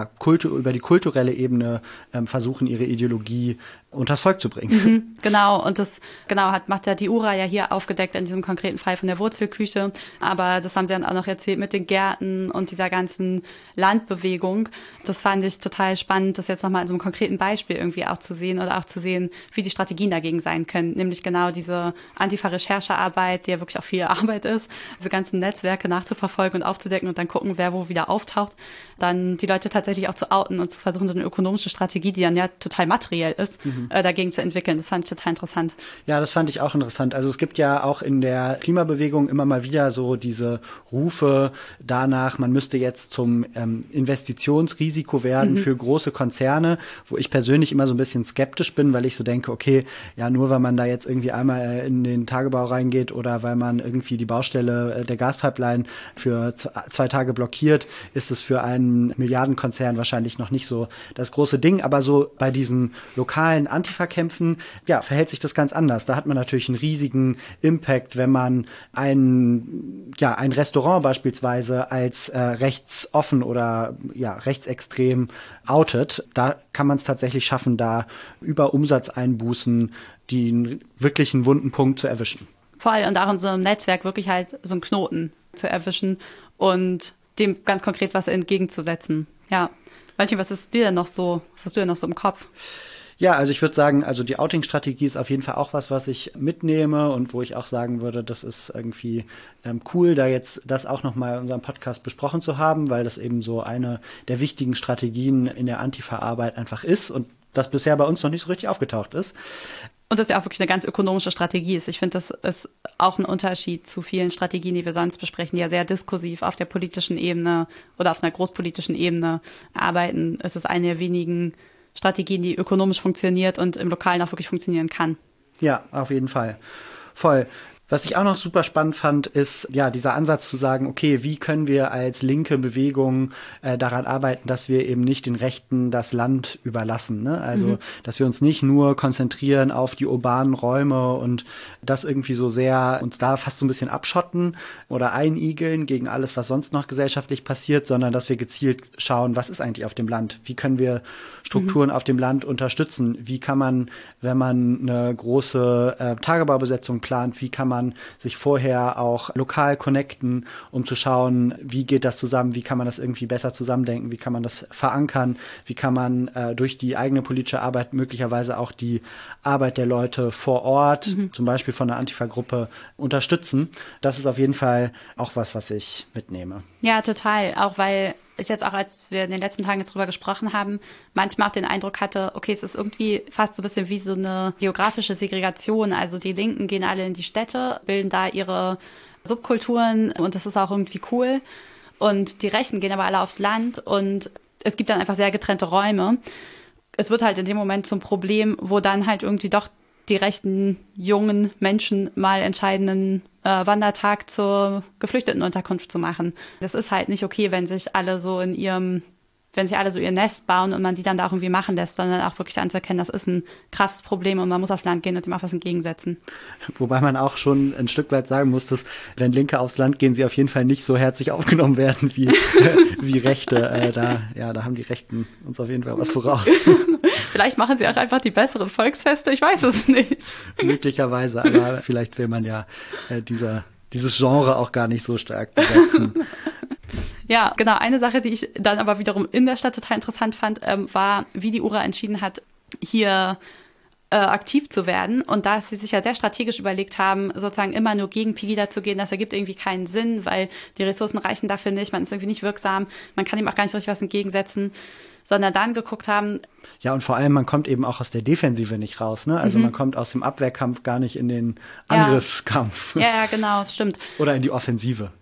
die kulturelle Ebene versuchen, ihre Ideologie unters Volk zu bringen. Genau, und das macht ja die Ura ja hier aufgedeckt in diesem konkreten Fall von der Wurzelküche. Aber das haben sie dann auch noch erzählt mit den Gärten und dieser ganzen Landbewegung. Das fand ich total spannend, das jetzt nochmal in so einem konkreten Beispiel irgendwie auch zu sehen oder auch zu sehen, wie die Strategien dagegen sein können. Nämlich genau diese Antifa-Recherchearbeit, die ja wirklich auch viel Arbeit ist, diese ganzen Netzwerke nachzuverfolgen und aufzudecken und dann gucken, wer wo wieder auftaucht. Dann die Leute tatsächlich auch zu outen und zu versuchen, so eine ökonomische Strategie, die dann ja total materiell ist, dagegen zu entwickeln. Das fand ich total interessant. Ja, das fand ich auch interessant. Also es gibt ja auch in der Klimabewegung immer mal wieder so diese Rufe danach, man müsste jetzt zum Investitionsrisiko werden für große Konzerne, wo ich persönlich immer so ein bisschen skeptisch bin, weil ich so denke, okay, ja, nur weil man da jetzt irgendwie einmal in den Tagebau reingeht oder weil man irgendwie die Baustelle der Gaspipeline für 2 Tage blockiert, ist es für einen Milliardenkonzern wahrscheinlich noch nicht so das große Ding. Aber so bei diesen lokalen Antifa-Kämpfen, verhält sich das ganz anders. Da hat man natürlich einen riesigen Impact, wenn man ein Restaurant beispielsweise als rechtsoffen oder rechtsextrem outet. Da kann man es tatsächlich schaffen, da über Umsatzeinbußen den wirklichen wunden Punkt zu erwischen. Voll, und auch in so einem Netzwerk wirklich halt so einen Knoten zu erwischen und dem ganz konkret was entgegenzusetzen. Ja. Valentin, was hast du denn noch so im Kopf? Ja, also ich würde sagen, also die Outing-Strategie ist auf jeden Fall auch was ich mitnehme und wo ich auch sagen würde, das ist irgendwie cool, da jetzt das auch nochmal in unserem Podcast besprochen zu haben, weil das eben so eine der wichtigen Strategien in der Antifa-Arbeit einfach ist und das bisher bei uns noch nicht so richtig aufgetaucht ist. Und das ja auch wirklich eine ganz ökonomische Strategie ist. Ich finde, das ist auch ein Unterschied zu vielen Strategien, die wir sonst besprechen, die ja sehr diskursiv auf der politischen Ebene oder auf einer großpolitischen Ebene arbeiten. Es ist eine der wenigen Strategien, die ökonomisch funktioniert und im Lokalen auch wirklich funktionieren kann. Ja, auf jeden Fall. Voll. Was ich auch noch super spannend fand, ist dieser Ansatz zu sagen, okay, wie können wir als linke Bewegung daran arbeiten, dass wir eben nicht den Rechten das Land überlassen, ne? Also, dass wir uns nicht nur konzentrieren auf die urbanen Räume und das irgendwie so sehr uns da fast so ein bisschen abschotten oder einigeln gegen alles, was sonst noch gesellschaftlich passiert, sondern dass wir gezielt schauen, was ist eigentlich auf dem Land? Wie können wir Strukturen auf dem Land unterstützen? Wie kann man, wenn man eine große Tagebaubesetzung plant, wie kann man sich vorher auch lokal connecten, um zu schauen, wie geht das zusammen, wie kann man das irgendwie besser zusammendenken, wie kann man das verankern, wie kann man durch die eigene politische Arbeit möglicherweise auch die Arbeit der Leute vor Ort, zum Beispiel von einer Antifa-Gruppe, unterstützen. Das ist auf jeden Fall auch was ich mitnehme. Ja, total. Auch weil ich jetzt auch, als wir in den letzten Tagen jetzt drüber gesprochen haben, manchmal auch den Eindruck hatte, okay, es ist irgendwie fast so ein bisschen wie so eine geografische Segregation. Also die Linken gehen alle in die Städte, bilden da ihre Subkulturen und das ist auch irgendwie cool. Und die Rechten gehen aber alle aufs Land und es gibt dann einfach sehr getrennte Räume. Es wird halt in dem Moment zum Problem, wo dann halt irgendwie doch die rechten jungen Menschen mal entscheidenden Wandertag zur Geflüchtetenunterkunft zu machen. Das ist halt nicht okay, wenn sich alle so in ihrem wenn sich alle so ihr Nest bauen und man die dann da auch irgendwie machen lässt, sondern auch wirklich anzuerkennen, das ist ein krasses Problem und man muss aufs Land gehen und dem auch was entgegensetzen. Wobei man auch schon ein Stück weit sagen muss, dass wenn Linke aufs Land gehen, sie auf jeden Fall nicht so herzlich aufgenommen werden wie Rechte. Da haben die Rechten uns auf jeden Fall was voraus. Vielleicht machen sie auch einfach die besseren Volksfeste, ich weiß es nicht. Möglicherweise, aber vielleicht will man ja dieses Genre auch gar nicht so stark besetzen. Ja, genau. Eine Sache, die ich dann aber wiederum in der Stadt total interessant fand, war, wie die URA entschieden hat, hier aktiv zu werden. Und da sie sich ja sehr strategisch überlegt haben, sozusagen immer nur gegen Pegida zu gehen, das ergibt irgendwie keinen Sinn, weil die Ressourcen reichen dafür nicht, man ist irgendwie nicht wirksam, man kann ihm auch gar nicht richtig was entgegensetzen, sondern dann geguckt haben. Ja, und vor allem, man kommt eben auch aus der Defensive nicht raus, ne? Also man kommt aus dem Abwehrkampf gar nicht in den Angriffskampf. Ja, genau, stimmt. Oder in die Offensive.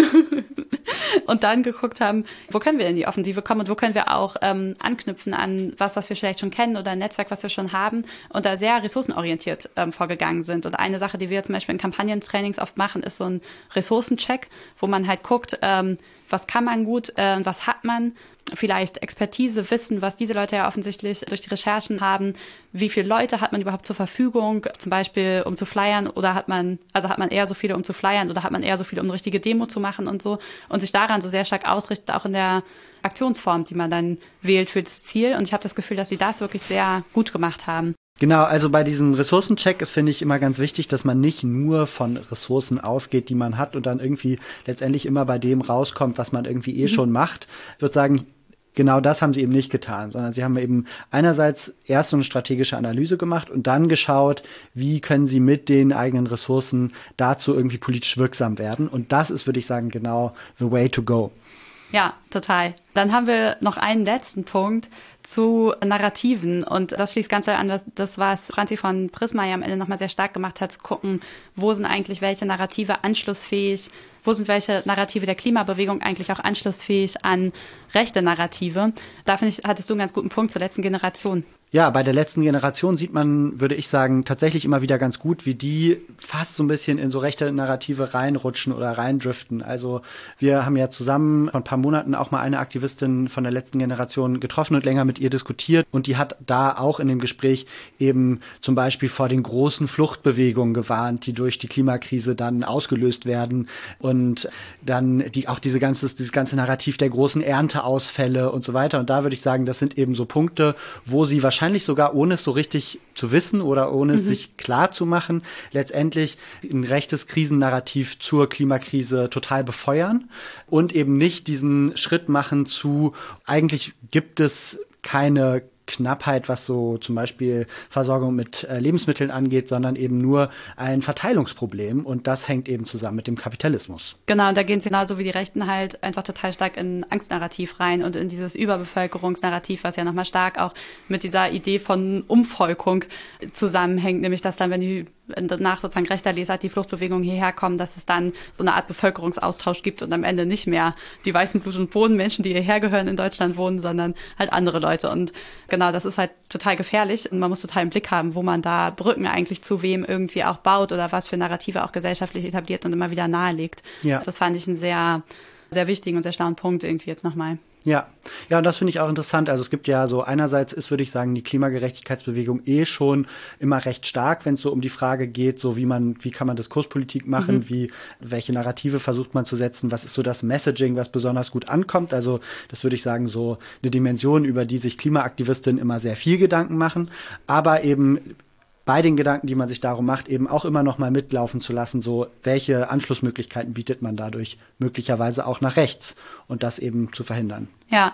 Und dann geguckt haben, wo können wir in die Offensive kommen und wo können wir auch anknüpfen an was wir vielleicht schon kennen oder ein Netzwerk, was wir schon haben und da sehr ressourcenorientiert vorgegangen sind. Und eine Sache, die wir zum Beispiel in Kampagnentrainings oft machen, ist so ein Ressourcencheck, wo man halt guckt, was kann man gut, was hat man, vielleicht Expertise, Wissen, was diese Leute ja offensichtlich durch die Recherchen haben, wie viele Leute hat man überhaupt zur Verfügung, zum Beispiel um zu flyern oder hat man eher so viele, um zu flyern oder hat man eher so viele, um eine richtige Demo zu machen und so und sich daran so sehr stark ausrichtet, auch in der Aktionsform, die man dann wählt für das Ziel. Und ich habe das Gefühl, dass sie das wirklich sehr gut gemacht haben. Genau, also bei diesem Ressourcencheck ist, finde ich, immer ganz wichtig, dass man nicht nur von Ressourcen ausgeht, die man hat und dann irgendwie letztendlich immer bei dem rauskommt, was man irgendwie schon macht. Ich würde sagen, genau das haben sie eben nicht getan, sondern sie haben eben einerseits erst so eine strategische Analyse gemacht und dann geschaut, wie können sie mit den eigenen Ressourcen dazu irgendwie politisch wirksam werden. Und das ist, würde ich sagen, genau the way to go. Ja, total. Dann haben wir noch einen letzten Punkt zu Narrativen und das schließt ganz doll an, das was Franzi von Prisma ja am Ende nochmal sehr stark gemacht hat, zu gucken, wo sind eigentlich welche Narrative anschlussfähig, wo sind welche Narrative der Klimabewegung eigentlich auch anschlussfähig an rechte Narrative. Da finde ich, hattest du einen ganz guten Punkt zur letzten Generation. Ja, bei der letzten Generation sieht man, würde ich sagen, tatsächlich immer wieder ganz gut, wie die fast so ein bisschen in so rechte Narrative reinrutschen oder reindriften. Also wir haben ja zusammen vor ein paar Monaten auch mal eine Aktivistin von der letzten Generation getroffen und länger mit ihr diskutiert. Und die hat da auch in dem Gespräch eben zum Beispiel vor den großen Fluchtbewegungen gewarnt, die durch die Klimakrise dann ausgelöst werden. Und dann dieses ganze Narrativ der großen Ernteausfälle und so weiter. Und da würde ich sagen, das sind eben so Punkte, wo sie wahrscheinlich sogar ohne es so richtig zu wissen oder ohne es sich klar zu machen, letztendlich ein rechtes Krisennarrativ zur Klimakrise total befeuern und eben nicht diesen Schritt machen zu, eigentlich gibt es keine Knappheit, was so zum Beispiel Versorgung mit Lebensmitteln angeht, sondern eben nur ein Verteilungsproblem und das hängt eben zusammen mit dem Kapitalismus. Genau, und da gehen sie genauso wie die Rechten halt einfach total stark in Angstnarrativ rein und in dieses Überbevölkerungsnarrativ, was ja nochmal stark auch mit dieser Idee von Umvolkung zusammenhängt, nämlich dass dann, wenn die nach sozusagen rechter Lesart die Fluchtbewegung hierher kommen, dass es dann so eine Art Bevölkerungsaustausch gibt und am Ende nicht mehr die weißen Blut- und Bodenmenschen, die hierher gehören, in Deutschland wohnen, sondern halt andere Leute. Und genau, das ist halt total gefährlich und man muss total im Blick haben, wo man da Brücken eigentlich zu wem irgendwie auch baut oder was für Narrative auch gesellschaftlich etabliert und immer wieder nahelegt. Ja. Das fand ich einen sehr, sehr wichtigen und sehr schlauen Punkt irgendwie jetzt nochmal. Ja, und das finde ich auch interessant. Also es gibt ja so einerseits ist, würde ich sagen, die Klimagerechtigkeitsbewegung schon immer recht stark, wenn es so um die Frage geht, so wie kann man Diskurspolitik machen, welche Narrative versucht man zu setzen, was ist so das Messaging, was besonders gut ankommt. Also das würde ich sagen, so eine Dimension, über die sich Klimaaktivistinnen immer sehr viel Gedanken machen, aber eben bei den Gedanken, die man sich darum macht, eben auch immer noch mal mitlaufen zu lassen, so welche Anschlussmöglichkeiten bietet man dadurch möglicherweise auch nach rechts und das eben zu verhindern. Ja.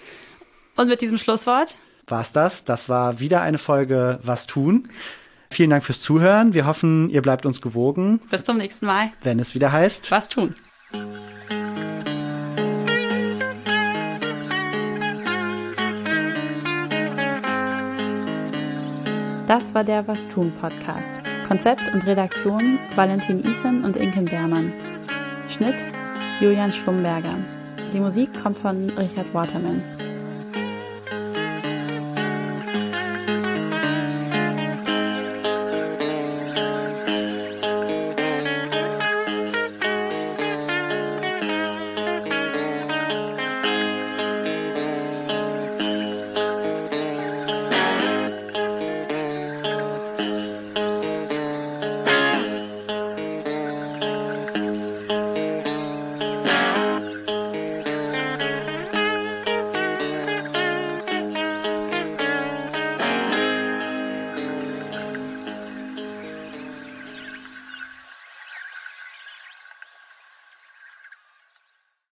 Und mit diesem Schlusswort? War's das? Das war wieder eine Folge Was tun? Vielen Dank fürs Zuhören. Wir hoffen, ihr bleibt uns gewogen. Bis zum nächsten Mal. Wenn es wieder heißt Was tun? Das war der Was tun Podcast. Konzept und Redaktion Valentin Isen und Inken Beermann. Schnitt Julian Schlumberger. Die Musik kommt von Richard Waterman.